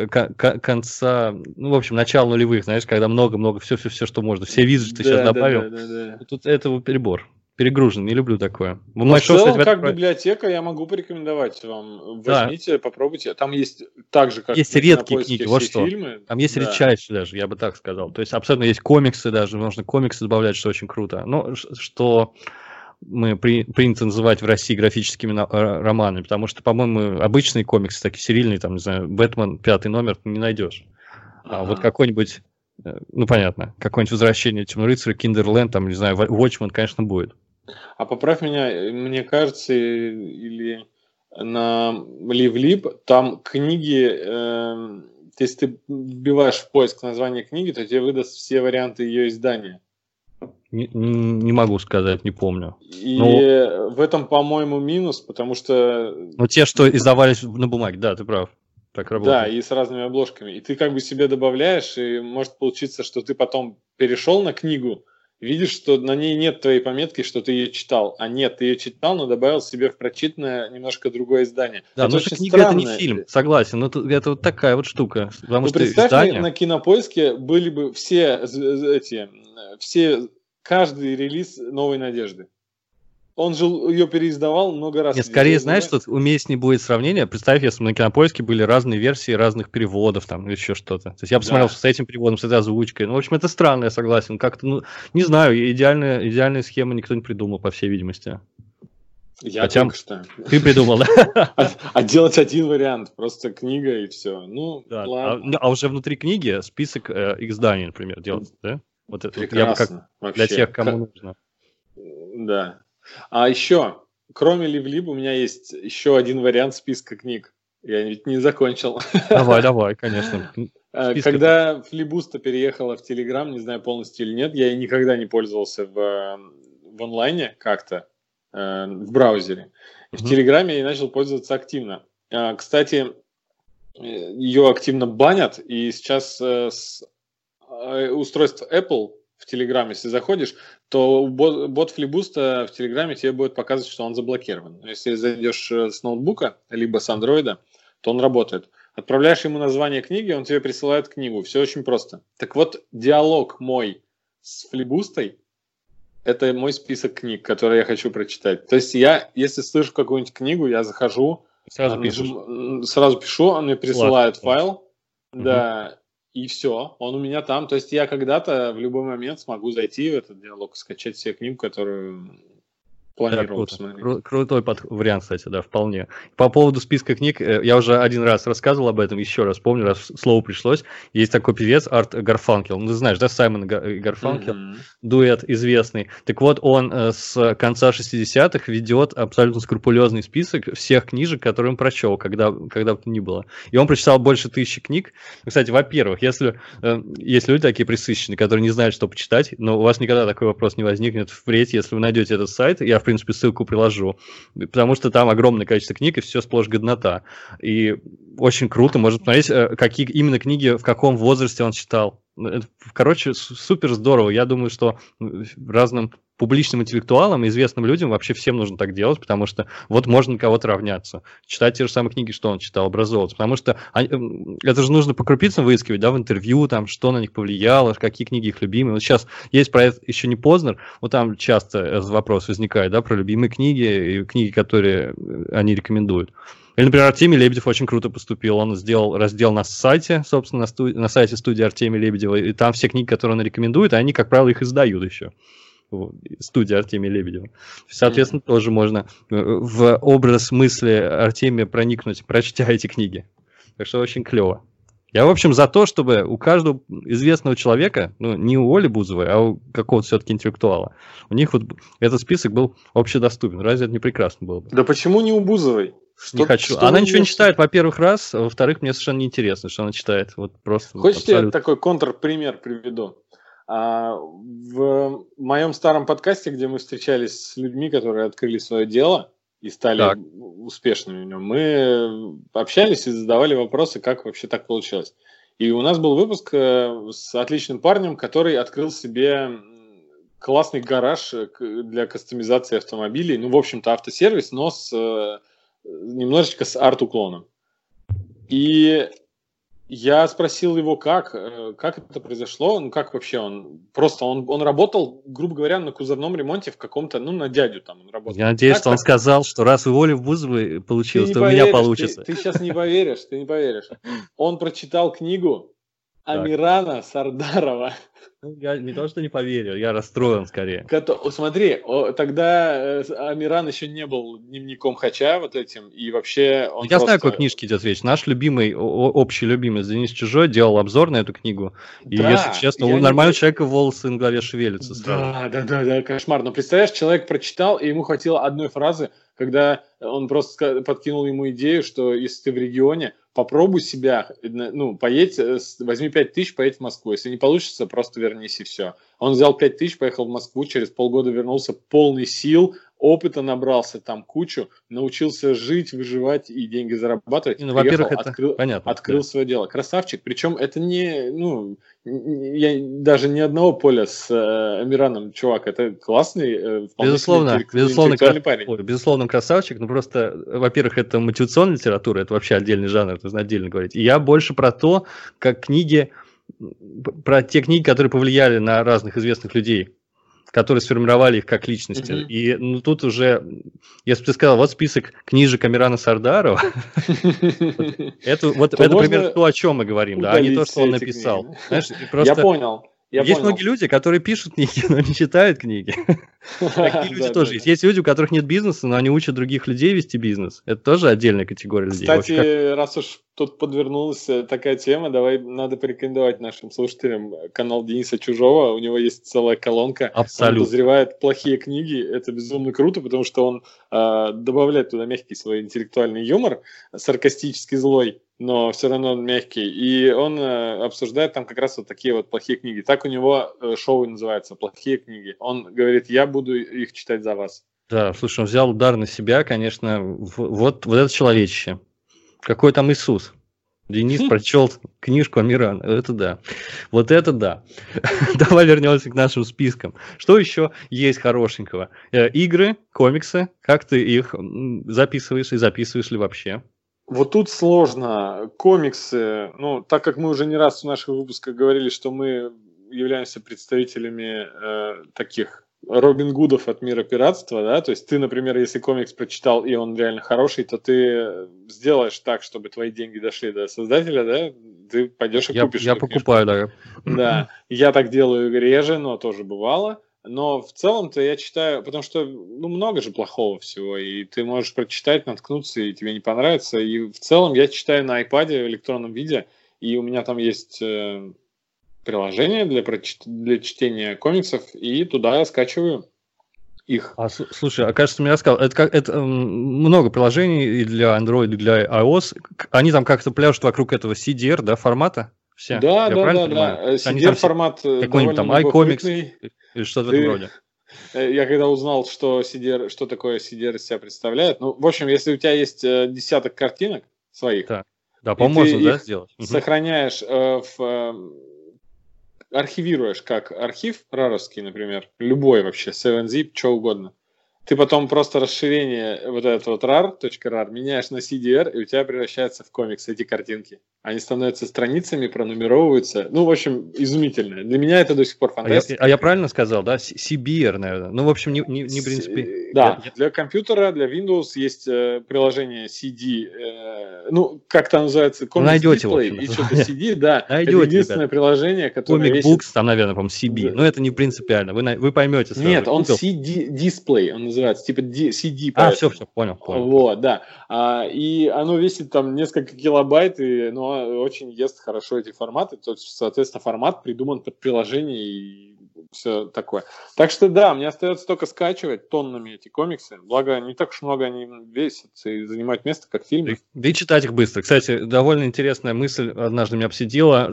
конца, в общем, начала нулевых, знаешь, когда много-много, все, что можно. Все визы ты сейчас добавил. Да. Тут этого перебор. Перегружен, не люблю такое. В целом, как библиотека, я могу порекомендовать вам. Возьмите, попробуйте. Там есть так же, как есть редкие книги, вот что. Фильмы. Там есть редчайшие даже, я бы так сказал. То есть абсолютно есть комиксы даже, можно комиксы добавлять, что очень круто. Но что мы принято называть в России графическими романами, потому что, по-моему, обычные комиксы, такие серийные, там, не знаю, «Бэтмен», 5 номер, ты не найдешь. А вот какой-нибудь, понятно, какое-нибудь «Возвращение темного рыцаря», «Киндерленд», там, не знаю, «Watchmen», конечно, будет. А поправь меня, мне кажется, или на LiveLib, там книги, если ты вбиваешь в поиск название книги, то тебе выдаст все варианты ее издания. Не могу сказать, не помню. И в этом, по-моему, минус, потому что... те, что издавались на бумаге, да, ты прав. Так работает. Да, и с разными обложками. И ты как бы себе добавляешь, и может получиться, что ты потом перешел на книгу, видишь, что на ней нет твоей пометки, что ты ее читал. А нет, ты ее читал, но добавил себе в прочитанное немножко другое издание. Да, но книга это не фильм, согласен. Но это вот такая вот штука. Потому что представь, издание... на Кинопоиске были бы все каждый релиз «Новой надежды». Он же ее переиздавал много раз. Нет, скорее, знаешь, тут уместнее будет сравнение. Представь, если бы на Кинопоиске были разные версии разных переводов, там, или еще что-то. То есть я посмотрел с этим переводом, с этой озвучкой. В общем, это странно, я согласен. Как-то, не знаю, идеальная схема никто не придумал, по всей видимости. Я только что. Ты придумал, да? А делать один вариант, просто книга и все. Ладно. А уже внутри книги список изданий, например, делать, да? Вот это прекрасно. Для тех, кому нужно. Да. А еще, кроме LiveLib, у меня есть еще один вариант списка книг. Я ведь не закончил. Давай, конечно. Когда Флибуста переехала в Telegram, не знаю, полностью или нет, я никогда не пользовался в онлайне как-то, в браузере. В Телеграме я начал пользоваться активно. Кстати, ее активно банят, и сейчас с устройств Apple в Телеграме, если заходишь, то бот флибуста в Телеграме тебе будет показывать, что он заблокирован. Если зайдешь с ноутбука, либо с андроида, то он работает. Отправляешь ему название книги, он тебе присылает книгу. Все очень просто. Так вот, диалог мой с флибустой – это мой список книг, которые я хочу прочитать. То есть я, если слышу какую-нибудь книгу, я захожу, сразу пишу, он мне присылает файл, да, и все, он у меня там. То есть я когда-то в любой момент смогу зайти в этот диалог, скачать себе книгу, которую планировал посмотреть. Крутой вариант, кстати, да, вполне. По поводу списка книг, я уже один раз рассказывал об этом, еще раз помню, раз слово пришлось. Есть такой певец Арт Гарфанкел, ну, ты знаешь, да, Саймон Гарфанкел, дуэт известный. Так вот, он с конца 60-х ведет абсолютно скрупулезный список всех книжек, которые он прочел, когда бы то ни было. И он прочитал больше 1000 книг. Кстати, во-первых, если есть люди такие пресыщенные, которые не знают, что почитать, но у вас никогда такой вопрос не возникнет впредь, если вы найдете этот сайт, я в принципе, ссылку приложу, потому что там огромное количество книг, и все сплошь годнота. И очень круто, можно посмотреть, какие именно книги, в каком возрасте он читал. Короче, супер здорово. Я думаю, что разным публичным интеллектуалам, известным людям вообще всем нужно так делать, потому что вот можно на кого-то равняться. Читать те же самые книги, что он читал, образовываться. Потому что это же нужно по крупицам выискивать, да, в интервью, там, что на них повлияло, какие книги их любимые. Вот сейчас есть проект «Еще не Познер», вот там часто вопрос возникает, да, про любимые книги и книги, которые они рекомендуют. Или, например, Артемий Лебедев очень круто поступил. Он сделал раздел на сайте, собственно, на сайте студии Артемия Лебедева, и там все книги, которые он рекомендует, они, как правило, их издают еще. Студия Артемия Лебедева. Соответственно, тоже можно в образ мысли Артемия проникнуть, прочтя эти книги. Так что очень клево. Я, в общем, за то, чтобы у каждого известного человека, ну, не у Оли Бузовой, а у какого-то все-таки интеллектуала, у них вот этот список был общедоступен. Разве это не прекрасно было бы? Да почему не у Бузовой? Не хочу. Она ничего не читает, во-первых, раз, а во-вторых, мне совершенно неинтересно, что она читает. Вот просто. Хочешь, я такой контрпример приведу? В моем старом подкасте, где мы встречались с людьми, которые открыли свое дело и стали успешными в нем, мы общались и задавали вопросы, как вообще так получилось. И у нас был выпуск с отличным парнем, который открыл себе классный гараж для кастомизации автомобилей. Ну, в общем-то, автосервис, но немножечко с арт-уклоном. И я спросил его, как это произошло, ну как вообще он работал, грубо говоря, на кузовном ремонте в каком-то, ну на дядю там он работал. Я надеюсь, что он сказал, что раз у Оли Бузовой получилось, то у меня получится. Ты сейчас не поверишь. Он прочитал книгу Амирана Сардарова. Я не то, что не поверил, я расстроен скорее. Смотри, тогда Амиран еще не был дневником Хача вот этим, и вообще он Я знаю, о какой книжке идет речь. Наш любимый, общий любимый Денис Чужой делал обзор на эту книгу, и, если честно, у нормального человека волосы на голове шевелятся сразу. Да, кошмар. Но представляешь, человек прочитал, и ему хватило одной фразы, когда он просто подкинул ему идею, что если ты в регионе, попробуй себя, ну, поедь, возьми 5000, поедь в Москву. Если не получится, просто вернись и все. Он взял 5000, поехал в Москву, через полгода вернулся полный сил, опыта набрался там кучу, научился жить, выживать и деньги зарабатывать. Ну, во-первых, это открыл свое дело. Красавчик. Причем это не, ну, я даже ни одного поля с Амираном, чувак, это классный, безусловно, интеллектуальный парень. Безусловно, красавчик, но просто, во-первых, это мотивационная литература, это вообще отдельный жанр, это нужно отдельно говорить. И я больше про то, как книги, про те книги, которые повлияли на разных известных людей, которые сформировали их как личности. И ну, тут уже, если бы ты сказал, вот список книжек Амирана Сардарова, это примерно то, о чем мы говорим, а не то, что он написал. Я понял. Есть многие люди, которые пишут книги, но не читают книги. Такие люди тоже есть. Есть люди, у которых нет бизнеса, но они учат других людей вести бизнес. Это тоже отдельная категория людей. Кстати, раз уж тут подвернулась такая тема, давай надо порекомендовать нашим слушателям канал Дениса Чужого. У него есть целая колонка. Абсолютно. Он подозревает плохие книги. Это безумно круто, потому что он добавляет туда мягкий свой интеллектуальный юмор, саркастически злой, но все равно он мягкий. И он обсуждает там как раз вот такие вот плохие книги. Так у него шоу называется «Плохие книги». Он говорит, я буду их читать за вас. Да, слушай, он взял удар на себя, конечно, вот это человечище. Какой там Иисус? Денис прочел книжку Амирана. Это да. Вот это да. Давай вернемся к нашим спискам. Что еще есть хорошенького? Игры, комиксы. Как ты их записываешь и записываешь ли вообще? Вот тут сложно. Комиксы, ну, так как мы уже не раз в наших выпусках говорили, что мы являемся представителями таких Робин Гудов от мира пиратства, да, то есть ты, например, если комикс прочитал и он реально хороший, то ты сделаешь так, чтобы твои деньги дошли до создателя, да, ты пойдешь и купишь. Я покупаю, да. Да, я так делаю реже, но тоже бывало. Но в целом-то я читаю, потому что ну, много же плохого всего, и ты можешь прочитать, наткнуться, и тебе не понравится. И в целом я читаю на iPad в электронном виде, и у меня там есть приложение для чтения комиксов, и туда я скачиваю их. Слушай, кажется, мне рассказал, это много приложений и для Android, и для iOS. Они там как-то пляшут вокруг этого CDR, да, формата? Все. Да. CDR формат какой-нибудь там iComics или что-то в этом роде. Я когда узнал, что такое CDR из себя представляет, ну, в общем, если у тебя есть десяток картинок своих, да, по-моему, можно, да, сделать. Сохраняешь архивируешь как архив раровский, например, любой вообще, 7zip, что угодно. Ты потом просто расширение вот этот вот rar.rar меняешь на CDR, и у тебя превращается в комикс эти картинки. Они становятся страницами, пронумеровываются. Ну, в общем, изумительно. Для меня это до сих пор фантастика. А я правильно сказал, да? CBR, наверное. Ну, в общем, не в принципе... Да, для компьютера, для Windows есть приложение CD, ну, как там называется? Comic Display и что-то CD, да. Найдете, это единственное приложение, которое Comic Books, там, наверное, по-моему, CB. Но это не принципиально. Вы поймете сразу. Нет, он CD Display, он называется, типа CD. Все, понял. Вот, да. И оно весит там несколько килобайт, но очень ест хорошо эти форматы. То есть, соответственно, формат придуман под приложение и все такое. Так что да, мне остается только скачивать тоннами эти комиксы. Благо, не так уж много они весят и занимают место, как фильмы. Да и читать их быстро. Кстати, довольно интересная мысль однажды меня посетила.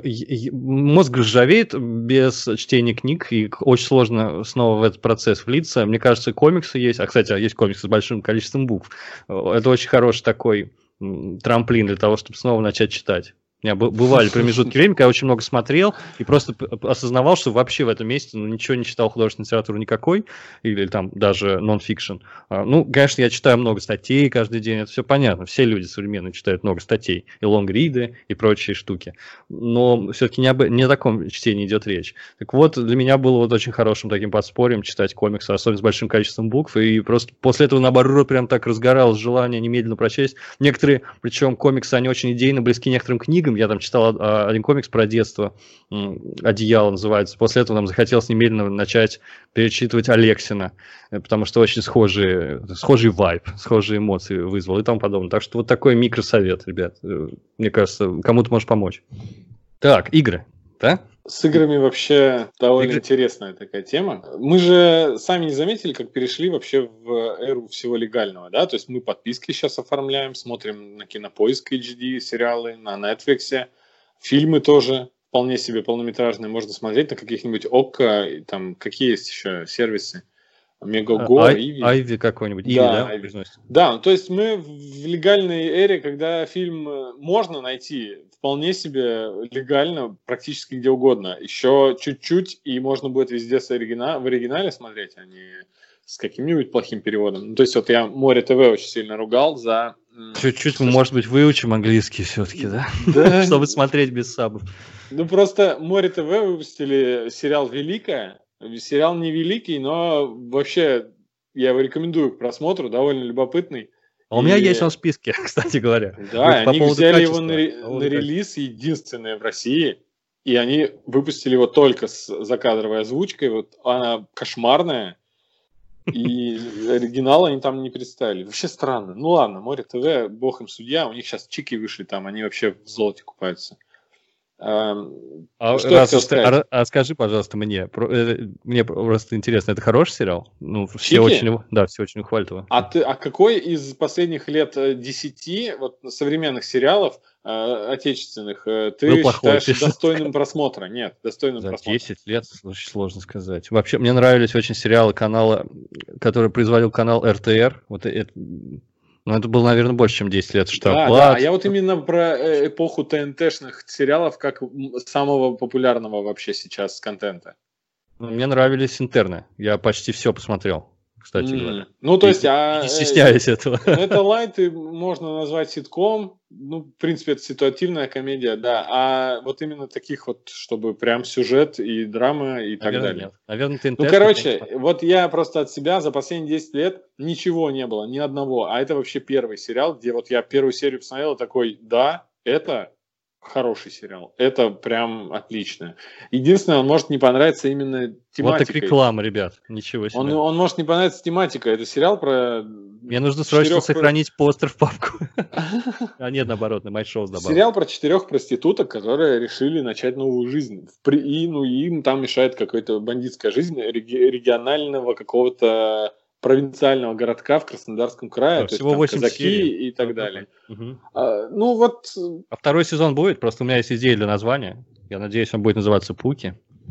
Мозг ржавеет без чтения книг, и очень сложно снова в этот процесс влиться. Мне кажется, комиксы есть. Кстати, есть комиксы с большим количеством букв. Это очень хороший такой трамплин для того, чтобы снова начать читать. У меня бывали промежутки времени, когда я очень много смотрел и просто осознавал, что вообще в этом месяце ничего не читал художественной литературы никакой, или там даже нон-фикшн. Ну, конечно, я читаю много статей каждый день, это все понятно. Все люди современные читают много статей, и лонгриды, и прочие штуки. Но все-таки не о таком чтении идет речь. Так вот, для меня было вот очень хорошим таким подспорьем читать комиксы, особенно с большим количеством букв, и просто после этого, наоборот, прям так разгоралось желание немедленно прочесть. Некоторые, причем комиксы, они очень идейно близки некоторым книгам. Я там читал один комикс про детство, «Одеяло» называется. После этого нам захотелось немедленно начать перечитывать Алексина, потому что очень схожий вайб, схожие эмоции вызвал и тому подобное. Так что вот такой микросовет, ребят. Мне кажется, кому-то может помочь. Так, игры, да? С играми вообще довольно интересная такая тема. Мы же сами не заметили, как перешли вообще в эру всего легального, да? То есть мы подписки сейчас оформляем, смотрим на Кинопоиск HD, сериалы, на Netflix, фильмы тоже вполне себе полнометражные можно смотреть на каких-нибудь ОККО, там какие есть еще сервисы. Мегаго, Айви какой-нибудь. Да, да, ну, то есть мы в легальной эре, когда фильм можно найти вполне себе легально, практически где угодно. Еще чуть-чуть, и можно будет везде в оригинале смотреть, а не с каким-нибудь плохим переводом. Ну, то есть вот я Море ТВ очень сильно ругал за... Чуть-чуть мы, может быть, выучим английский все-таки, да? Да. Чтобы смотреть без сабов. Ну, просто Море ТВ выпустили сериал «Великая». Сериал не великий, но вообще я его рекомендую к просмотру, довольно любопытный. А у меня есть он в списке, кстати говоря. Да, они взяли его на релиз, единственное в России, и они выпустили его только с закадровой озвучкой, вот она кошмарная, и оригинал они там не представили. Вообще странно. Ну ладно, Море ТВ, бог им судья, у них сейчас чики вышли там, они вообще в золоте купаются. Скажи, пожалуйста, мне просто интересно, это хороший сериал? Ну, все очень хвалят его. А какой из последних лет 10 вот, современных сериалов отечественных ты считаешь достойным просмотра? Нет, достойным просмотра. 10 лет, очень сложно сказать. Вообще, мне нравились очень сериалы канала, который производил канал РТР. Это было, наверное, больше, чем 10 лет. Да, я вот именно про эпоху ТНТ-шных сериалов, как самого популярного вообще сейчас контента. Мне нравились интерны. Я почти все посмотрел, кстати говоря. Ну, то есть... Не стесняюсь этого. Это лайт можно назвать ситком. Ну, в принципе, это ситуативная комедия, да. А вот именно таких вот, чтобы прям сюжет и драма и так далее. Нет. Наверное, ТНТ. Ну, короче, вот я просто от себя за последние 10 лет ничего не было, ни одного. А это вообще первый сериал, где вот я первую серию посмотрел и такой, да, это... хороший сериал. Это прям отлично. Единственное, он может не понравиться именно тематикой. Вот так реклама, ребят. Ничего себе. Он может не понравиться тематикой. Это сериал про... Мне нужно срочно сохранить постер в папку. А нет, наоборот, на MyShows добавил. Сериал про 4 проституток, которые решили начать новую жизнь. И им там мешает какая-то бандитская жизнь регионального какого-то провинциального городка в Краснодарском крае, да, то есть всего там 8 казаки серий. И так далее. Угу. А второй сезон будет? Просто у меня есть идея для названия. Я надеюсь, он будет называться Пуки.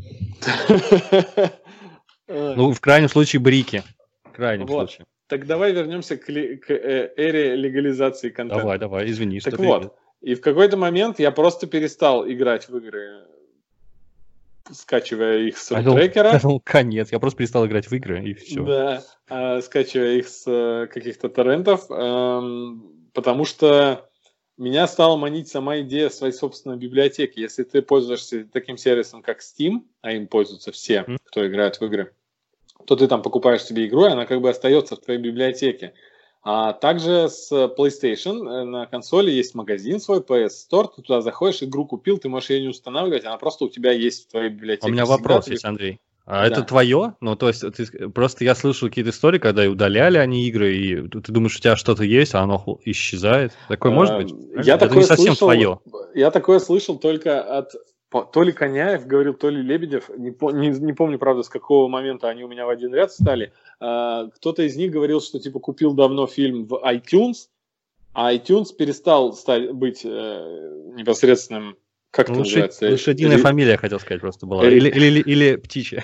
Ну, в крайнем случае, Брики. В крайнем случае. Так давай вернемся к эре легализации контента. Давай, извини. Так вот, и в какой-то момент я просто перестал играть в игры, скачивая их с трекера. Конец, я просто перестал играть в игры, и все. Да, скачивая их с каких-то торрентов, потому что меня стала манить сама идея своей собственной библиотеки. Если ты пользуешься таким сервисом, как Steam, а им пользуются все, кто играет в игры, то ты там покупаешь себе игру, и она как бы остается в твоей библиотеке. А также с PlayStation на консоли есть магазин свой, PS Store, ты туда заходишь, игру купил, ты можешь ее не устанавливать, она просто у тебя есть в твоей библиотеке. У меня вопрос есть, Андрей. Это твое? Ну, то есть, просто я слышал какие-то истории, когда и удаляли они игры, и ты думаешь, у тебя что-то есть, а оно исчезает. Такое может быть? Это не совсем твое. Я такое слышал только от... То ли Коняев говорил, то ли Лебедев, не помню, правда, с какого момента они у меня в один ряд стали. Кто-то из них говорил, что типа купил давно фильм в iTunes, а iTunes перестал быть непосредственным, как это называется? Лошадиная фамилия, хотел сказать, просто была. Или птичья.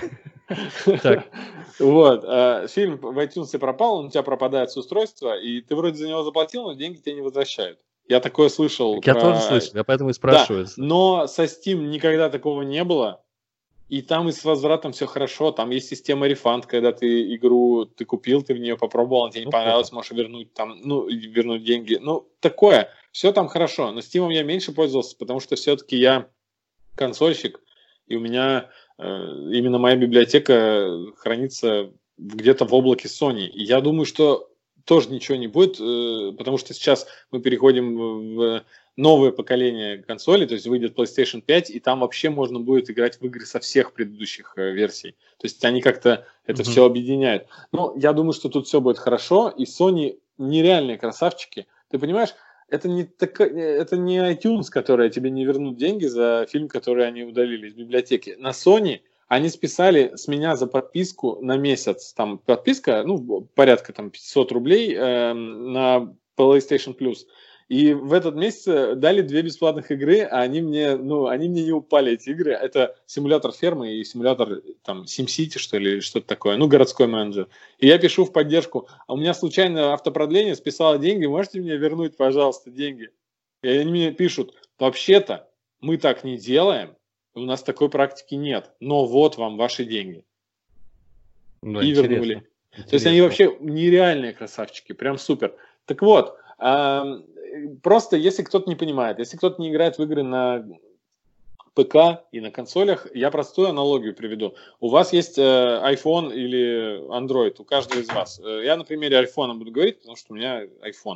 Вот, фильм в iTunes пропал, он у тебя пропадает с устройства, и ты вроде за него заплатил, но деньги тебе не возвращают. Я такое слышал. Я тоже слышал, я поэтому и спрашиваю. Да, но со Steam никогда такого не было. И там и с возвратом все хорошо. Там есть система рефанд, когда ты игру ты купил, ты в нее попробовал, тебе не понравилось, можешь вернуть вернуть деньги. Ну, такое. Все там хорошо. Но Steam я меньше пользовался, потому что все-таки я консольщик, и у меня именно моя библиотека хранится где-то в облаке Sony. И я думаю, что тоже ничего не будет, потому что сейчас мы переходим в новое поколение консолей, то есть выйдет PlayStation 5, и там вообще можно будет играть в игры со всех предыдущих версий. То есть они как-то это все объединяют. Но я думаю, что тут все будет хорошо, и Sony нереальные красавчики. Ты понимаешь, это не iTunes, которые тебе не вернут деньги за фильм, который они удалили из библиотеки. На Sony они списали с меня за подписку на месяц. Там подписка, порядка 500 рублей на PlayStation Plus. И в этот месяц дали 2 бесплатных игры, а они мне не упали, эти игры. Это симулятор фермы и симулятор SimCity, что ли, или что-то такое. Городской менеджер. И я пишу в поддержку, а у меня случайно автопродление списало деньги, можете мне вернуть, пожалуйста, деньги? И они мне пишут, вообще-то мы так не делаем, у нас такой практики нет, но вот вам ваши деньги. И вернули. Интересно. То есть они вообще нереальные красавчики, прям супер. Так вот, просто если кто-то не понимает, если кто-то не играет в игры на ПК и на консолях, я простую аналогию приведу. У вас есть iPhone или Android, у каждого из вас. Я на примере iPhone буду говорить, потому что у меня iPhone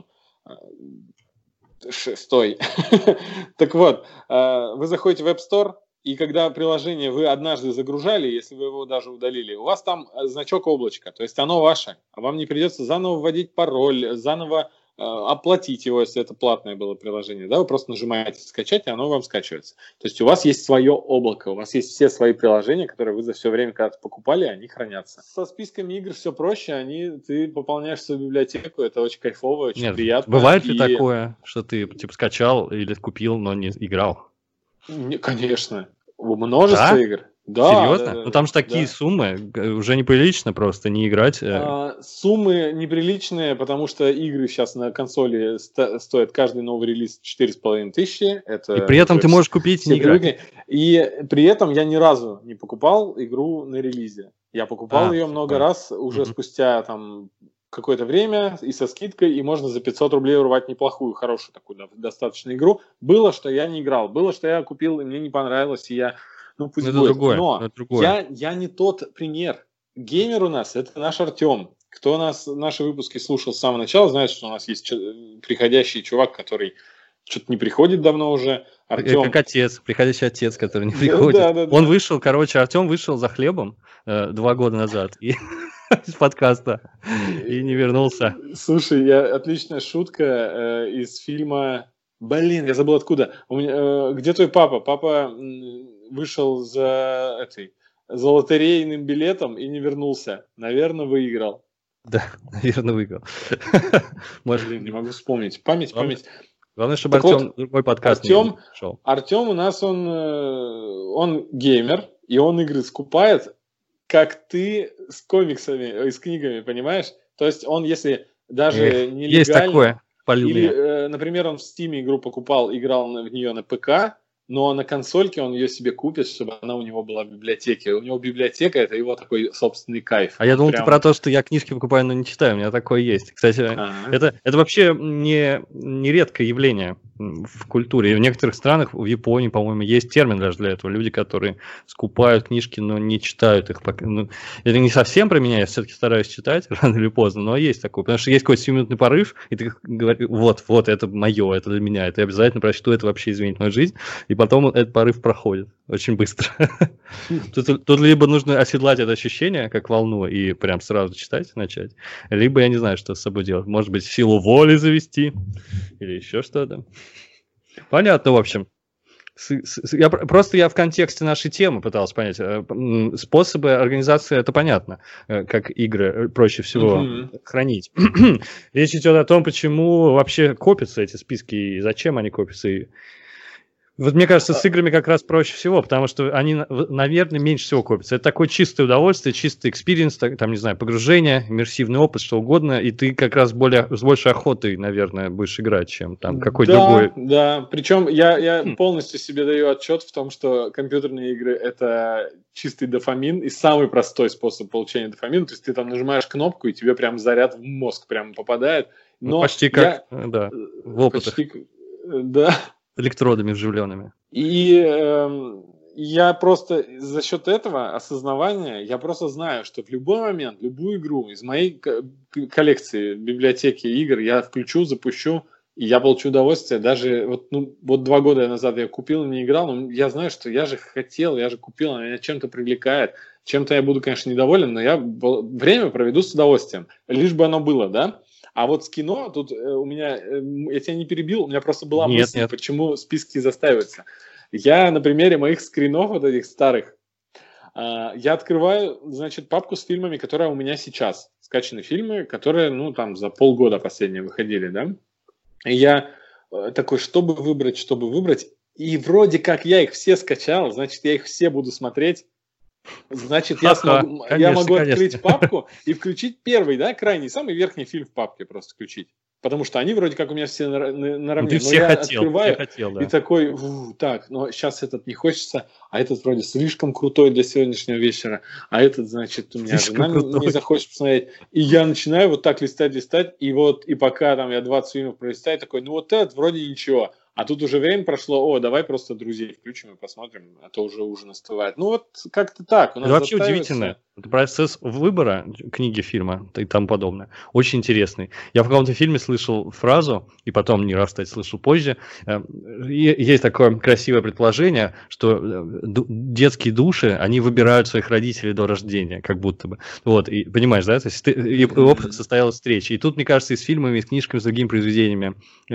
6. Так вот, вы заходите в App Store, и когда приложение вы однажды загружали, если вы его даже удалили, у вас там значок облачка, то есть оно ваше, а вам не придется заново вводить пароль, заново оплатить его, если это платное было приложение, да, вы просто нажимаете скачать, и оно вам скачивается. То есть у вас есть свое облако, у вас есть все свои приложения, которые вы за все время когда-то покупали, они хранятся. Со списками игр все проще, ты пополняешь свою библиотеку, это очень кайфово, очень приятно. Бывает ли такое, что ты типа скачал или купил, но не играл? Конечно. Множество игр. Да, серьезно? Да, ну там же такие суммы, уже неприлично просто не играть. Суммы неприличные, потому что игры сейчас на консоли стоят каждый новый релиз 4500. И при этом ты можешь купить и не играть. И при этом я ни разу не покупал игру на релизе. Я покупал ее много раз, уже спустя там какое-то время и со скидкой, и можно за 500 рублей урвать неплохую, хорошую такую достаточно игру. Было, что я не играл, было, что я купил, и мне не понравилось, и я... Ну, пусть будет. Но я не тот пример. Геймер у нас – это наш Артем. Кто наши выпуски слушал с самого начала, знает, что у нас есть приходящий чувак, который что-то не приходит давно уже. Артем. Как отец, приходящий отец, который не приходит. Он вышел, Артем вышел за хлебом 2 года назад из подкаста и не вернулся. Слушай, отличная шутка из фильма... Блин, я забыл откуда. Где твой папа? Папа вышел за лотерейным билетом и не вернулся. Наверное, выиграл. Да, наверное, выиграл. Блин, не могу вспомнить. Память. Главное, чтобы Артем другой подкаст не шел. Артем у нас, он геймер, и он игры скупает, как ты с комиксами, с книгами, понимаешь? То есть он, если даже нелегально... Есть такое. Или, например, он в Steam игру покупал, играл в нее на ПК, но на консольке он ее себе купит, чтобы она у него была в библиотеке. У него библиотека – это его такой собственный кайф. А я думал, ты про то, что я книжки покупаю, но не читаю. У меня такое есть. Кстати, это вообще не редкое явление в культуре. И в некоторых странах, в Японии, по-моему, есть термин даже для этого. Люди, которые скупают книжки, но не читают их. Это не совсем про меня, я все-таки стараюсь читать рано или поздно, но есть такое. Потому что есть какой-то 7-минутный порыв, и ты говоришь, вот, это мое, это для меня, это я обязательно прочту, это вообще изменит мою жизнь. И потом этот порыв проходит очень быстро. Тут либо нужно оседлать это ощущение, как волну, и прям сразу читать начать, либо я не знаю, что с собой делать. Может быть, силу воли завести, или еще что-то. Понятно, в общем. Я в контексте нашей темы пытался понять. Способы организации, это понятно, как игры проще всего хранить. Речь идет о том, почему вообще копятся эти списки, и зачем они копятся. Вот мне кажется, с играми как раз проще всего, потому что они, наверное, меньше всего копятся. Это такое чистое удовольствие, чистый экспириенс, там, не знаю, погружение, иммерсивный опыт, что угодно, и ты как раз с большей охотой, наверное, будешь играть, чем там какой-то другой. Да, причем я полностью себе даю отчет в том, что компьютерные игры — это чистый дофамин и самый простой способ получения дофамина. То есть ты там нажимаешь кнопку, и тебе прям заряд в мозг прям попадает. Но почти как, в опытах. Да. Электродами вживленными. И я просто за счет этого осознавания, я просто знаю, что в любой момент, любую игру из моей коллекции, библиотеки игр я включу, запущу, и я получу удовольствие. Даже вот 2 года назад я купил и не играл, но я знаю, что я же хотел, я же купил, она меня чем-то привлекает. Чем-то я буду, конечно, недоволен, но я время проведу с удовольствием. Лишь бы оно было, да? А вот с кино, тут у меня, я тебя не перебил, у меня просто была мысль, почему списки застаиваются. Я на примере моих скринов вот этих старых, я открываю, значит, папку с фильмами, которая у меня сейчас. Скачаны фильмы, которые, там за полгода последние выходили, да. И я такой, чтобы выбрать. И вроде как я их все скачал, значит, я их все буду смотреть. Значит, я могу открыть папку и включить первый, да, крайний, самый верхний фильм в папке просто включить. Потому что они вроде как у меня все наравне. Ты все открываю и такой, так, но сейчас этот не хочется, а этот вроде слишком крутой для сегодняшнего вечера, а этот, значит, у меня жена не захочет посмотреть. И я начинаю вот так листать, и пока там я 20 фильмов пролистаю, такой, вот этот вроде ничего. А тут уже время прошло, давай просто «Друзей» включим и посмотрим, а то уже ужин остывает. Ну вот как-то так. У нас это вообще удивительно. Это процесс выбора книги, фильма и тому подобное. Очень интересный. Я в каком-то фильме слышал фразу, и потом не раз, кстати, слышал позже. Есть такое красивое предположение, что детские души, они выбирают своих родителей до рождения, как будто бы. Вот, и понимаешь, да? То есть опыт состоялась встреча. И тут, мне кажется, и с фильмами, и с книжками, с другими произведениями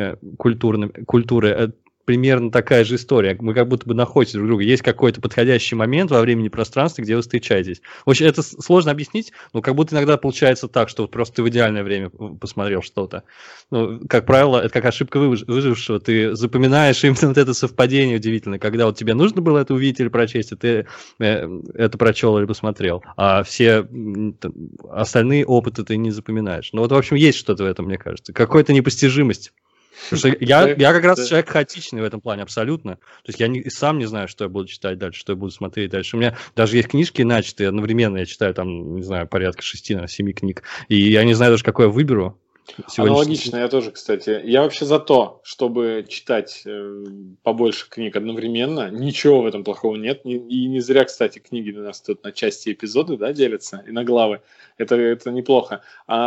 культуры примерно такая же история. Мы как будто бы находите друг друга. Есть какой-то подходящий момент во времени и пространстве, где вы встречаетесь. Очень это сложно объяснить, но как будто иногда получается так, что просто ты в идеальное время посмотрел что-то. Ну, как правило, это как ошибка выжившего. Ты запоминаешь именно вот это совпадение удивительное, когда вот тебе нужно было это увидеть или прочесть, и ты это прочел или посмотрел. А все остальные опыты ты не запоминаешь. Ну вот, в общем, есть что-то в этом, мне кажется. Какая-то непостижимость. Потому что я как раз человек хаотичный в этом плане, абсолютно. То есть я сам не знаю, что я буду читать дальше, что я буду смотреть дальше. У меня даже есть книжки начатые, одновременно я читаю там, не знаю, порядка 6-7 книг. И я не знаю даже, какой я выберу. Аналогично, я тоже, кстати. Я вообще за то, чтобы читать побольше книг одновременно. Ничего в этом плохого нет. И не зря, кстати, книги у нас тут на части и эпизоды, да, делятся, и на главы. Это неплохо.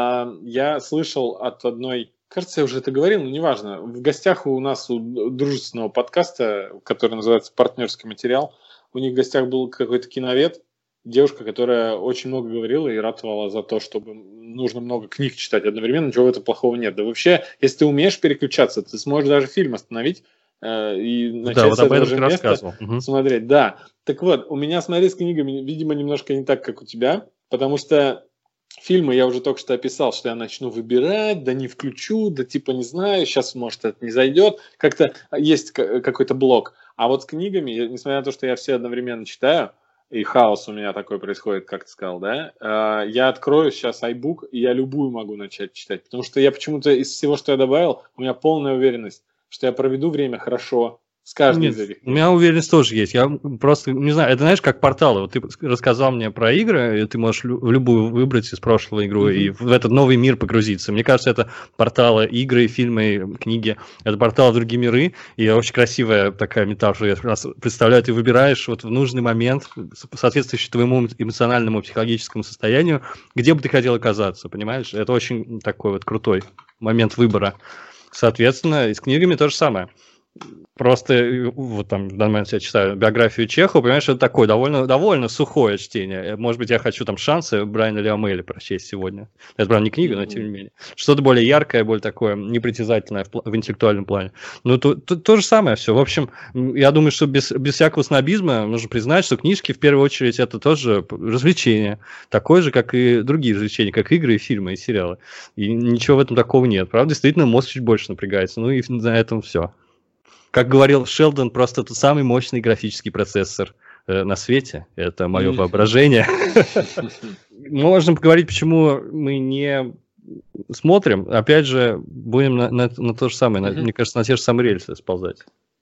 Я слышал от одной... Кажется, я уже это говорил, но неважно. В гостях у нас у дружественного подкаста, который называется «Партнерский материал», у них в гостях был какой-то киновед, девушка, которая очень много говорила и ратовала за то, чтобы нужно много книг читать одновременно, ничего в этом плохого нет. Да вообще, если ты умеешь переключаться, ты сможешь даже фильм остановить и начать вот с этого же места смотреть. Да. Так вот, у меня, смотри, с книгами, видимо, немножко не так, как у тебя, потому что фильмы я уже только что описал, что я начну выбирать, да не включу, да типа не знаю, сейчас, может, это не зайдет. Как-то есть какой-то блок. А вот с книгами, несмотря на то, что я все одновременно читаю, и хаос у меня такой происходит, как ты сказал, да, я открою сейчас iBook, и я любую могу начать читать. Потому что я почему-то из всего, что я добавил, у меня полная уверенность, что я проведу время хорошо, с каждой из этих. У меня уверенность тоже есть. Я просто не знаю, это знаешь, как порталы. Вот ты рассказал мне про игры, и ты можешь в любую выбрать из прошлого игру и в этот новый мир погрузиться. Мне кажется, это порталы, игры, фильмы, книги. Это порталы в другие миры. И очень красивая такая метафора. Я представляю, ты выбираешь вот в нужный момент, соответствующий твоему эмоциональному, психологическому состоянию, где бы ты хотел оказаться, понимаешь? Это очень такой вот крутой момент выбора. Соответственно, и с книгами то же самое. Просто вот там в данный момент я читаю биографию Чехова, понимаешь, это такое довольно сухое чтение. Может быть, я хочу там «Шансы» Брайана Ли Амели прочесть сегодня. Это, правда, не книга, но тем не менее. Что-то более яркое, более такое непритязательное в интеллектуальном плане. Ну, то же самое все. В общем, я думаю, что без всякого снобизма нужно признать, что книжки, в первую очередь, это тоже развлечение. Такое же, как и другие развлечения, как игры, и фильмы, и сериалы. И ничего в этом такого нет. Правда, действительно, мозг чуть больше напрягается. Ну, и на этом все. Как говорил Шелдон, просто тот самый мощный графический процессор на свете. Это мое воображение. Можно поговорить, почему мы не смотрим. Опять же, будем на то же самое, мне кажется, на те же самые рельсы сползать.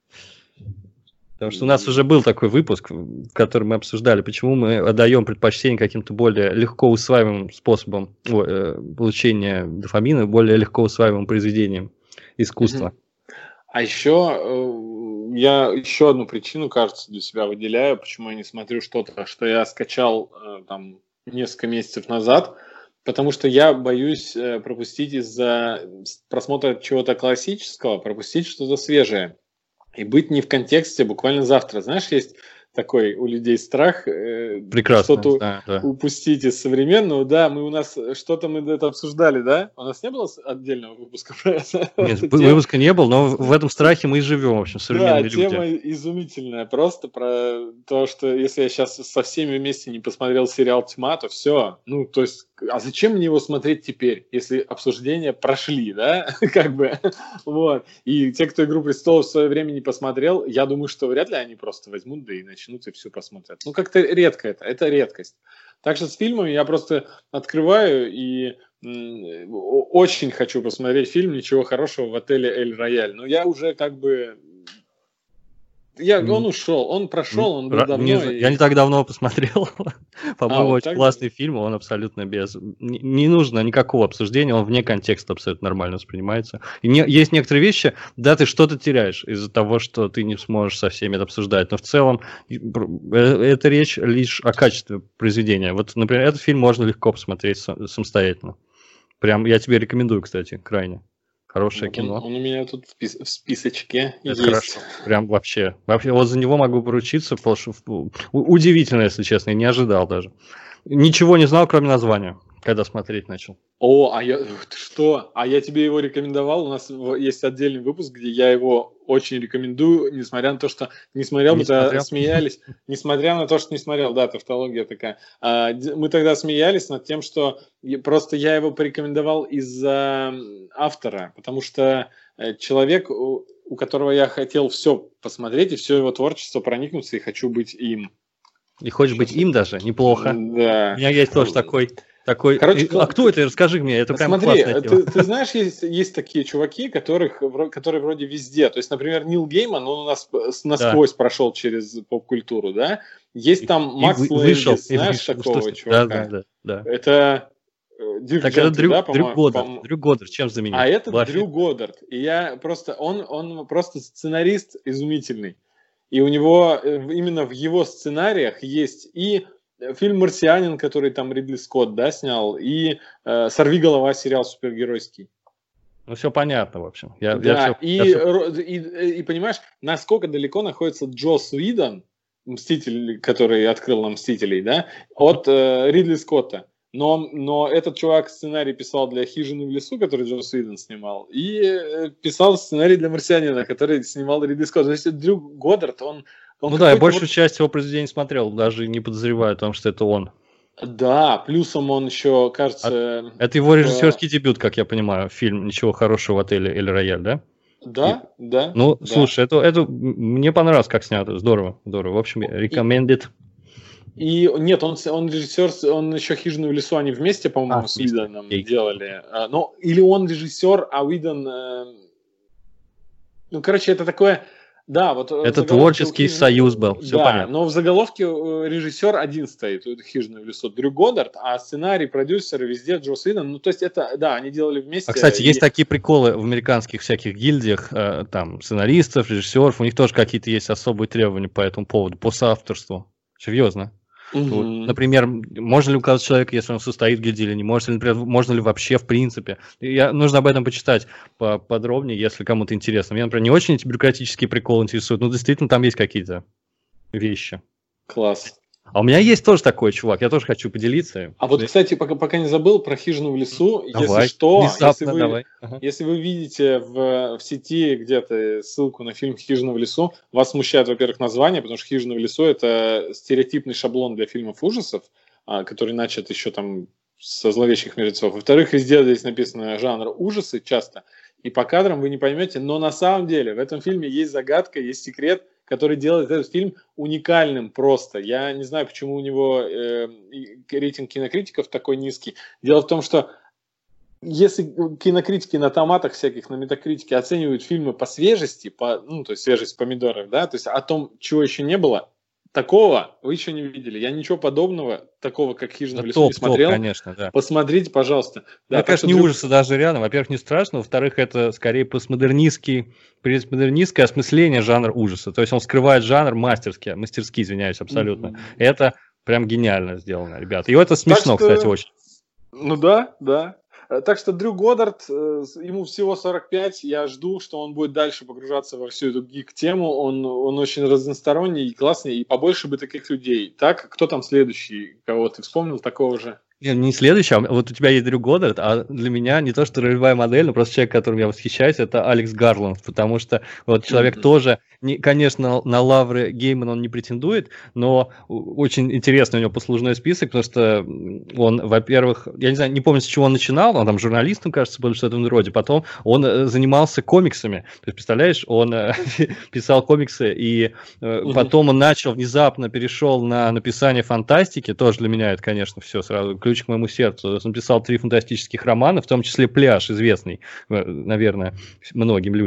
Потому что у нас уже был такой выпуск, в котором мы обсуждали, почему мы отдаем предпочтение каким-то более легко усваиваемым способам получения дофамина, более легко усваиваемым произведениям искусства. А еще я еще одну причину, кажется, для себя выделяю, почему я не смотрю что-то, что я скачал там несколько месяцев назад, потому что я боюсь пропустить из-за просмотра чего-то классического, пропустить что-то свежее и быть не в контексте буквально завтра. Знаешь, есть такой у людей страх что-то упустить из современного. Да, у нас что-то мы это обсуждали, да? У нас не было отдельного выпуска про это? Нет, выпуска не было, но в этом страхе мы и живем, в общем, современные люди. Да, тема изумительная. Просто про то, что если я сейчас со всеми вместе не посмотрел сериал «Тьма», то все. Ну, то есть, а зачем мне его смотреть теперь, если обсуждения прошли, да? Как бы, вот. И те, кто «Игру престолов» в свое время не посмотрел, я думаю, что вряд ли они просто возьмут, да и начнут и все посмотрят. Ну, как-то редко это редкость. Так что с фильмами я просто открываю и очень хочу посмотреть фильм «Ничего хорошего в отеле Эль Рояль». Но я уже как бы Он ушел, он прошел, он был давно. Я не так давно посмотрел. По-моему, вот очень так? классный фильм, он абсолютно без... Не нужно никакого обсуждения, он вне контекста абсолютно нормально воспринимается. И есть некоторые вещи, да, ты что-то теряешь из-за того, что ты не сможешь со всеми это обсуждать, но в целом это речь лишь о качестве произведения. Вот, например, этот фильм можно легко посмотреть самостоятельно. Прям я тебе рекомендую, кстати, крайне. Хорошее кино. Он у меня тут в списочке это есть. Хорошо. Прям вообще. Вот за него могу поручиться. Удивительно, если честно. Я не ожидал даже. Ничего не знал, кроме названия, когда смотреть начал. Что? А я тебе его рекомендовал. У нас есть отдельный выпуск, где я его очень рекомендую, несмотря на то, что не смотрел, мы тогда смеялись. Несмотря на то, что не смотрел, да, тавтология такая. Мы тогда смеялись над тем, что просто я его порекомендовал из-за автора, потому что человек, у которого я хотел все посмотреть и все его творчество проникнуться, и хочу быть им. И хочешь быть им даже? Неплохо. Да. У меня есть тоже такой. Короче, кто это? Расскажи мне, это прям смотри, классная тема. Ты знаешь, есть такие чуваки, которые вроде везде. То есть, например, Нил Гейман, он у нас насквозь прошел через поп-культуру, да? Есть там Макс Лэндис, знаешь такого чувака? Да. Это так это Дрю Годдард, чем заменить? А это Дрю Годдард. И он просто сценарист изумительный. И у него именно в его сценариях есть и фильм «Марсианин», который там Ридли Скотт, да, снял, и «Сорвиголова» сериал супергеройский. Ну, все понятно, в общем. И понимаешь, насколько далеко находится Джосс Уидон, Мститель, который открыл нам «Мстителей», да, от Ридли Скотта. Но этот чувак сценарий писал для «Хижины в лесу», который Джосс Уидон снимал, и писал сценарий для «Марсианина», который снимал Ридли Скотт. То есть Дрю Годдард, я большую часть его произведений смотрел, даже не подозреваю о том, что это он. Да, плюсом он еще, кажется... Это его режиссерский дебют, как я понимаю, фильм «Ничего хорошего в отеле Эль Рояль», да? Да. Ну, слушай, это мне понравилось, как снято, здорово. В общем, recommended. И нет, он режиссер, он еще «Хижину в лесу» они вместе, по-моему, с Уидоном делали. Или он режиссер, а Уидон... это такое... Да, вот это творческий союз был, все понятно. Но в заголовке режиссер один стоит, «Хижина в лесу», Дрю Годдард, а сценарий, продюсеры везде Джосс Уидон. Ну, то есть это, да, они делали вместе. А, кстати, есть такие приколы в американских всяких гильдиях, там, сценаристов, режиссеров, у них тоже какие-то есть особые требования по этому поводу, по соавторству. Серьезно. Вот, например, можно ли указать человека, если он состоит в гильдии или не может, или, например, можно ли вообще в принципе. Нужно об этом почитать подробнее, если кому-то интересно. Меня, например, не очень эти бюрократические приколы интересуют, но действительно там есть какие-то вещи. Класс. А у меня есть тоже такой чувак, я тоже хочу поделиться. А вот, кстати, пока не забыл про «Хижину в лесу», давай, если вы видите в сети где-то ссылку на фильм «Хижина в лесу», вас смущает, во-первых, название, потому что «Хижина в лесу» — это стереотипный шаблон для фильмов ужасов, который начат еще там со «Зловещих мертвецов». Во-вторых, везде здесь написано жанр ужасы часто, и по кадрам вы не поймете, но на самом деле в этом фильме есть загадка, есть секрет, который делает этот фильм уникальным просто. Я не знаю, почему у него рейтинг кинокритиков такой низкий. Дело в том, что если кинокритики на томатах всяких, на метакритике оценивают фильмы по свежести, то есть свежесть помидоров, да, то есть о том, чего еще не было, такого вы еще не видели. Я ничего подобного, такого, как «Хижина в лесу», не смотрел. Конечно, да. Посмотрите, пожалуйста. Да, это, конечно, не ужасы даже рядом. Во-первых, не страшно. Во-вторых, это скорее постмодернистское осмысление жанра ужаса. То есть он скрывает жанр мастерски, извиняюсь, абсолютно. Это прям гениально сделано, ребята. И это смешно, кстати, очень. Ну да. Так что Дрю Годдард, ему всего 45, я жду, что он будет дальше погружаться во всю эту гик-тему, он очень разносторонний и классный, и побольше бы таких людей. Так, кто там следующий, кого ты вспомнил такого же? Не следующий, а вот у тебя есть Дрю Годдард, а для меня не то, что ролевая модель, но просто человек, которым я восхищаюсь, это Алекс Гарланд, потому что вот человек тоже, конечно, на лавры Геймана он не претендует, но очень интересный у него послужной список, потому что он, во-первых, я не знаю, не помню, с чего он начинал, он там журналистом, кажется, был что-то в этом роде, потом он занимался комиксами, то есть, представляешь, он писал комиксы, и потом он внезапно перешел на написание фантастики, тоже для меня это, конечно, все сразу ключ к моему сердцу. Он написал 3 фантастических романа, в том числе «Пляж», известный, наверное, многим людям.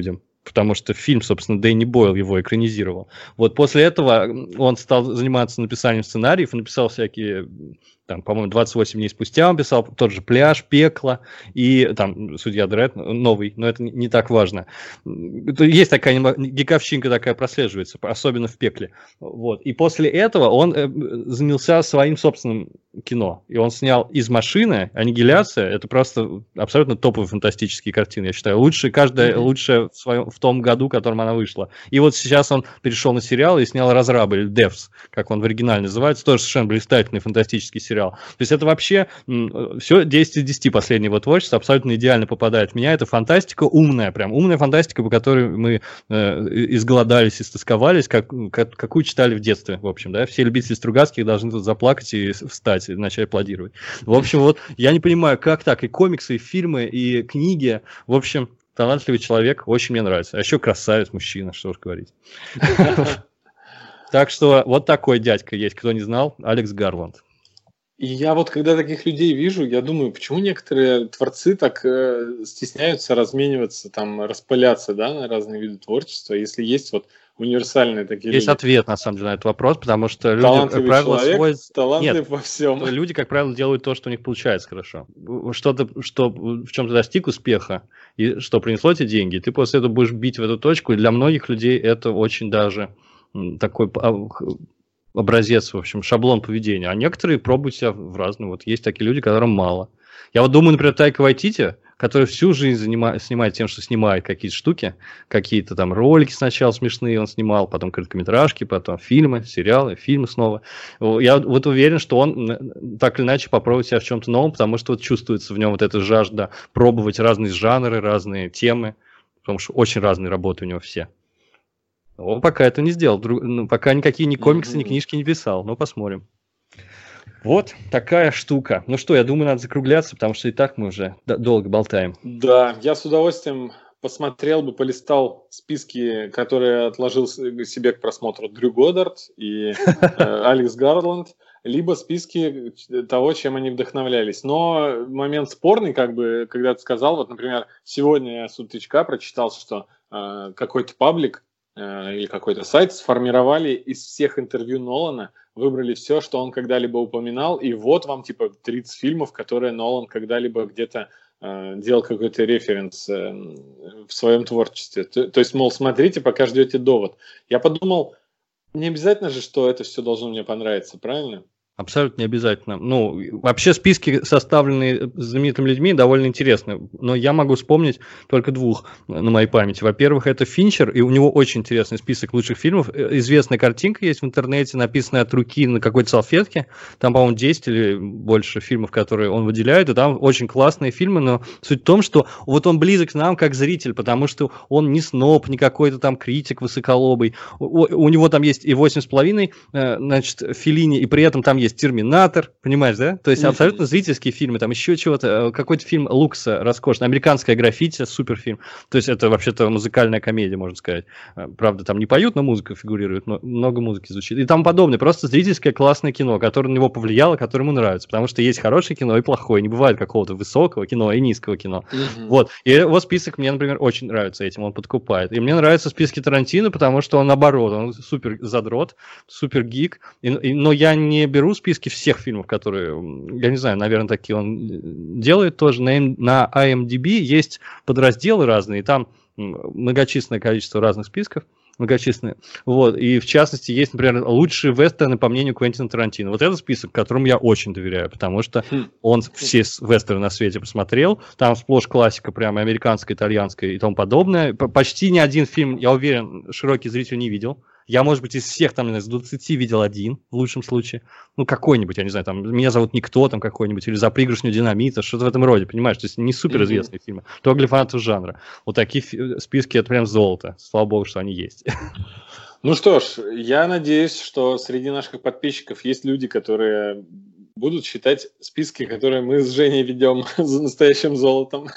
потому что фильм, собственно, Дэнни Бойл его экранизировал. Вот после этого он стал заниматься написанием сценариев и написал всякие, там, по-моему, 28 дней спустя он писал тот же «Пляж», «Пекло» и там «Судья Дредд», новый, но это не так важно. Есть такая гиковщинка такая прослеживается, особенно в «Пекле». Вот. И после этого он занялся своим собственным кино. И он снял «Из машины», «Аннигиляция». Это просто абсолютно топовые фантастические картины, я считаю. Каждая лучшая в том году, в котором она вышла. И вот сейчас он перешел на сериал и снял «Разрабы», или «Devs», как он в оригинале называется. Тоже совершенно блистательный фантастический сериал. То есть это вообще все 10 из 10 последнего его творчества абсолютно идеально попадает в меня. Это фантастика умная, прям умная фантастика, по которой мы изголодались, истосковались, какую читали в детстве, в общем, да. Все любители Стругацких должны тут заплакать и встать, и начать аплодировать. В общем, вот я не понимаю, как так, и комиксы, и фильмы, и книги, в общем, талантливый человек, очень мне нравится. А еще красавец, мужчина, что уж говорить. Так что вот такой дядька есть, кто не знал, Алекс Гарланд. И я вот, когда таких людей вижу, я думаю, почему некоторые творцы так стесняются размениваться, там, распыляться, да, на разные виды творчества, если есть вот универсальные такие Есть люди. ответ, на самом деле, на этот вопрос, потому что люди, Талантливый как правило, человек, талантлив во всем. Люди, как правило, делают то, что у них получается хорошо. Что-то, что в чем-то достиг успеха, и что принесло тебе деньги, ты после этого будешь бить в эту точку, и для многих людей это очень даже такой образец, в общем, шаблон поведения. А некоторые пробуют себя в разные. Вот есть такие люди, которым мало. Я вот думаю, например, Тайка Вайтити, который всю жизнь снимает тем, что снимает какие-то штуки, какие-то там ролики сначала смешные он снимал, потом короткометражки, потом фильмы, сериалы, фильмы снова. Я вот уверен, что он так или иначе попробует себя в чем-то новом, потому что вот чувствуется в нем вот эта жажда пробовать разные жанры, разные темы, потому что очень разные работы у него все. Он пока это не сделал, пока никакие ни комиксы, ни книжки не писал, но посмотрим. Вот такая штука. Ну что, я думаю, надо закругляться, потому что и так мы уже долго болтаем. Да, я с удовольствием посмотрел бы, полистал списки, которые отложил себе к просмотру Дрю Годдард и Алекс Гарланд, либо списки того, чем они вдохновлялись. Но момент спорный, как бы, когда ты сказал, вот, например, сегодня я с утычка прочитал, что какой-то паблик или какой-то сайт сформировали из всех интервью Нолана, выбрали все, что он когда-либо упоминал, и вот вам типа 30 фильмов, которые Нолан когда-либо где-то делал какой-то референс в своем творчестве. То есть, мол, смотрите, пока ждете довод. Я подумал, не обязательно же, что это все должно мне понравиться, правильно? Абсолютно не обязательно. Ну, вообще списки, составленные знаменитыми людьми, довольно интересны. Но я могу вспомнить только двух на моей памяти. Во-первых, это Финчер, и у него очень интересный список лучших фильмов. Известная картинка есть в интернете, написанная от руки на какой-то салфетке. Там, по-моему, 10 или больше фильмов, которые он выделяет. И там очень классные фильмы, но суть в том, что вот он близок к нам как зритель, потому что он не сноб, не какой-то там критик высоколобый. У него там есть и 8,5, значит, Феллини, и при этом там есть «Терминатор», понимаешь, да? То есть абсолютно зрительские фильмы, там еще чего-то, какой-то фильм Лукаса роскошный, «Американское граффити», суперфильм. То есть это вообще-то музыкальная комедия, можно сказать. Правда, там не поют, но музыка фигурирует, но много музыки звучит. И тому подобное. Просто зрительское классное кино, которое на него повлияло, которое ему нравится. Потому что есть хорошее кино и плохое. Не бывает какого-то высокого кино и низкого кино. Вот. И его список мне, например, очень нравится этим, он подкупает. И мне нравятся списки Тарантино, потому что он наоборот, он супер задрот, супер гик. Но я не беру списки всех фильмов, которые, я не знаю, наверное, такие он делает тоже. На IMDb есть подразделы разные, там многочисленное количество разных списков, многочисленные. Вот. И в частности, есть, например, лучшие вестерны, по мнению Квентина Тарантино. Вот этот список, которому я очень доверяю, потому что он все вестерны на свете посмотрел. Там сплошь классика, прямо американская, итальянская и тому подобное. Почти ни один фильм, я уверен, широкий зритель не видел. Я, может быть, из всех, там, из 20 видел один, в лучшем случае. Ну, какой-нибудь, я не знаю, там, «Меня зовут Никто», там, какой-нибудь, или «За пригоршню динамита», что-то в этом роде, понимаешь? То есть не суперизвестные фильмы, только для фанатов жанра. Вот такие списки, это прям золото. Слава богу, что они есть. Ну что ж, я надеюсь, что среди наших подписчиков есть люди, которые будут считать списки, которые мы с Женей ведем, за настоящим золотом.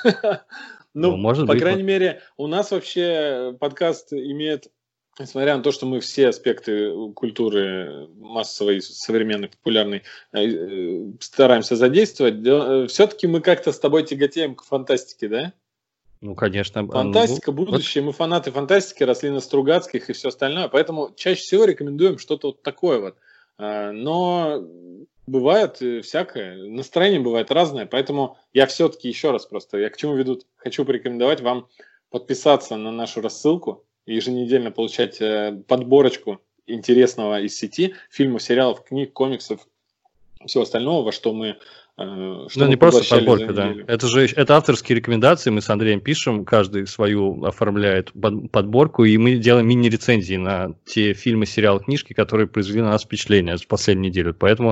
Ну, может быть, по крайней мере, у нас вообще подкаст имеет... Несмотря на то, что мы все аспекты культуры массовой, современной, популярной стараемся задействовать, все-таки мы как-то с тобой тяготеем к фантастике, да? Ну, конечно. Фантастика, будущее. Мы фанаты фантастики, росли на Стругацких и все остальное. Поэтому чаще всего рекомендуем что-то вот такое вот. Но бывает всякое. Настроение бывает разное. Поэтому я все-таки еще раз просто, я к чему веду, хочу порекомендовать вам подписаться на нашу рассылку и еженедельно получать подборочку интересного из сети, фильмов, сериалов, книг, комиксов, всего остального, во что мы не просто подборка, да. Это авторские рекомендации, мы с Андреем пишем, каждый свою оформляет подборку, и мы делаем мини-рецензии на те фильмы, сериалы, книжки, которые произвели на нас впечатление за последнюю неделю. Поэтому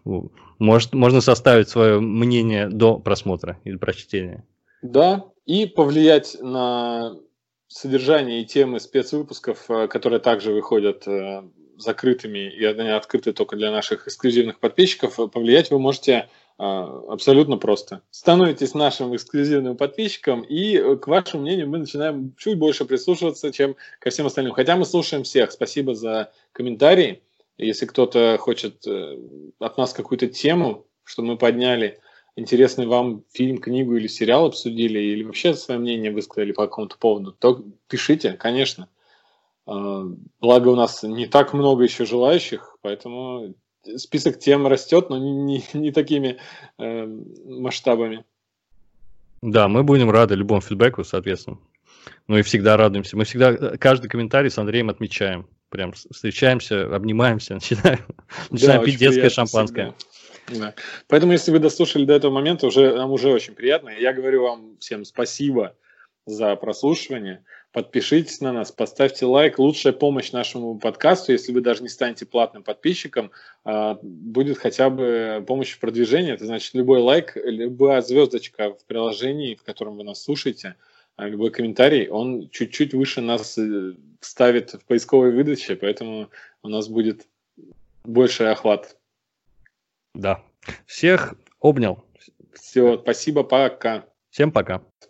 можно составить свое мнение до просмотра или прочтения. Да, и повлиять на содержание и темы спецвыпусков, которые также выходят закрытыми, и они открыты только для наших эксклюзивных подписчиков, повлиять вы можете абсолютно просто. Становитесь нашим эксклюзивным подписчиком, и к вашему мнению мы начинаем чуть больше прислушиваться, чем ко всем остальным. Хотя мы слушаем всех. Спасибо за комментарии. Если кто-то хочет от нас какую-то тему, что мы подняли, интересный вам фильм, книгу или сериал обсудили, или вообще свое мнение высказали по какому-то поводу, то пишите, конечно. Благо у нас не так много еще желающих, поэтому список тем растет, но не такими масштабами. Да, мы будем рады любому фидбэку, соответственно. Ну и всегда радуемся. Мы всегда каждый комментарий с Андреем отмечаем. Прям встречаемся, обнимаемся, начинаем пить детское шампанское. Да. Поэтому, если вы дослушали до этого момента, нам уже очень приятно. Я говорю вам всем спасибо за прослушивание. Подпишитесь на нас, поставьте лайк. Лучшая помощь нашему подкасту, если вы даже не станете платным подписчиком, будет хотя бы помощь в продвижении. Это значит, любой лайк, любая звездочка в приложении, в котором вы нас слушаете, любой комментарий, он чуть-чуть выше нас ставит в поисковой выдаче, поэтому у нас будет больший охват. Да. Всех обнял. Все, спасибо, пока. Всем пока.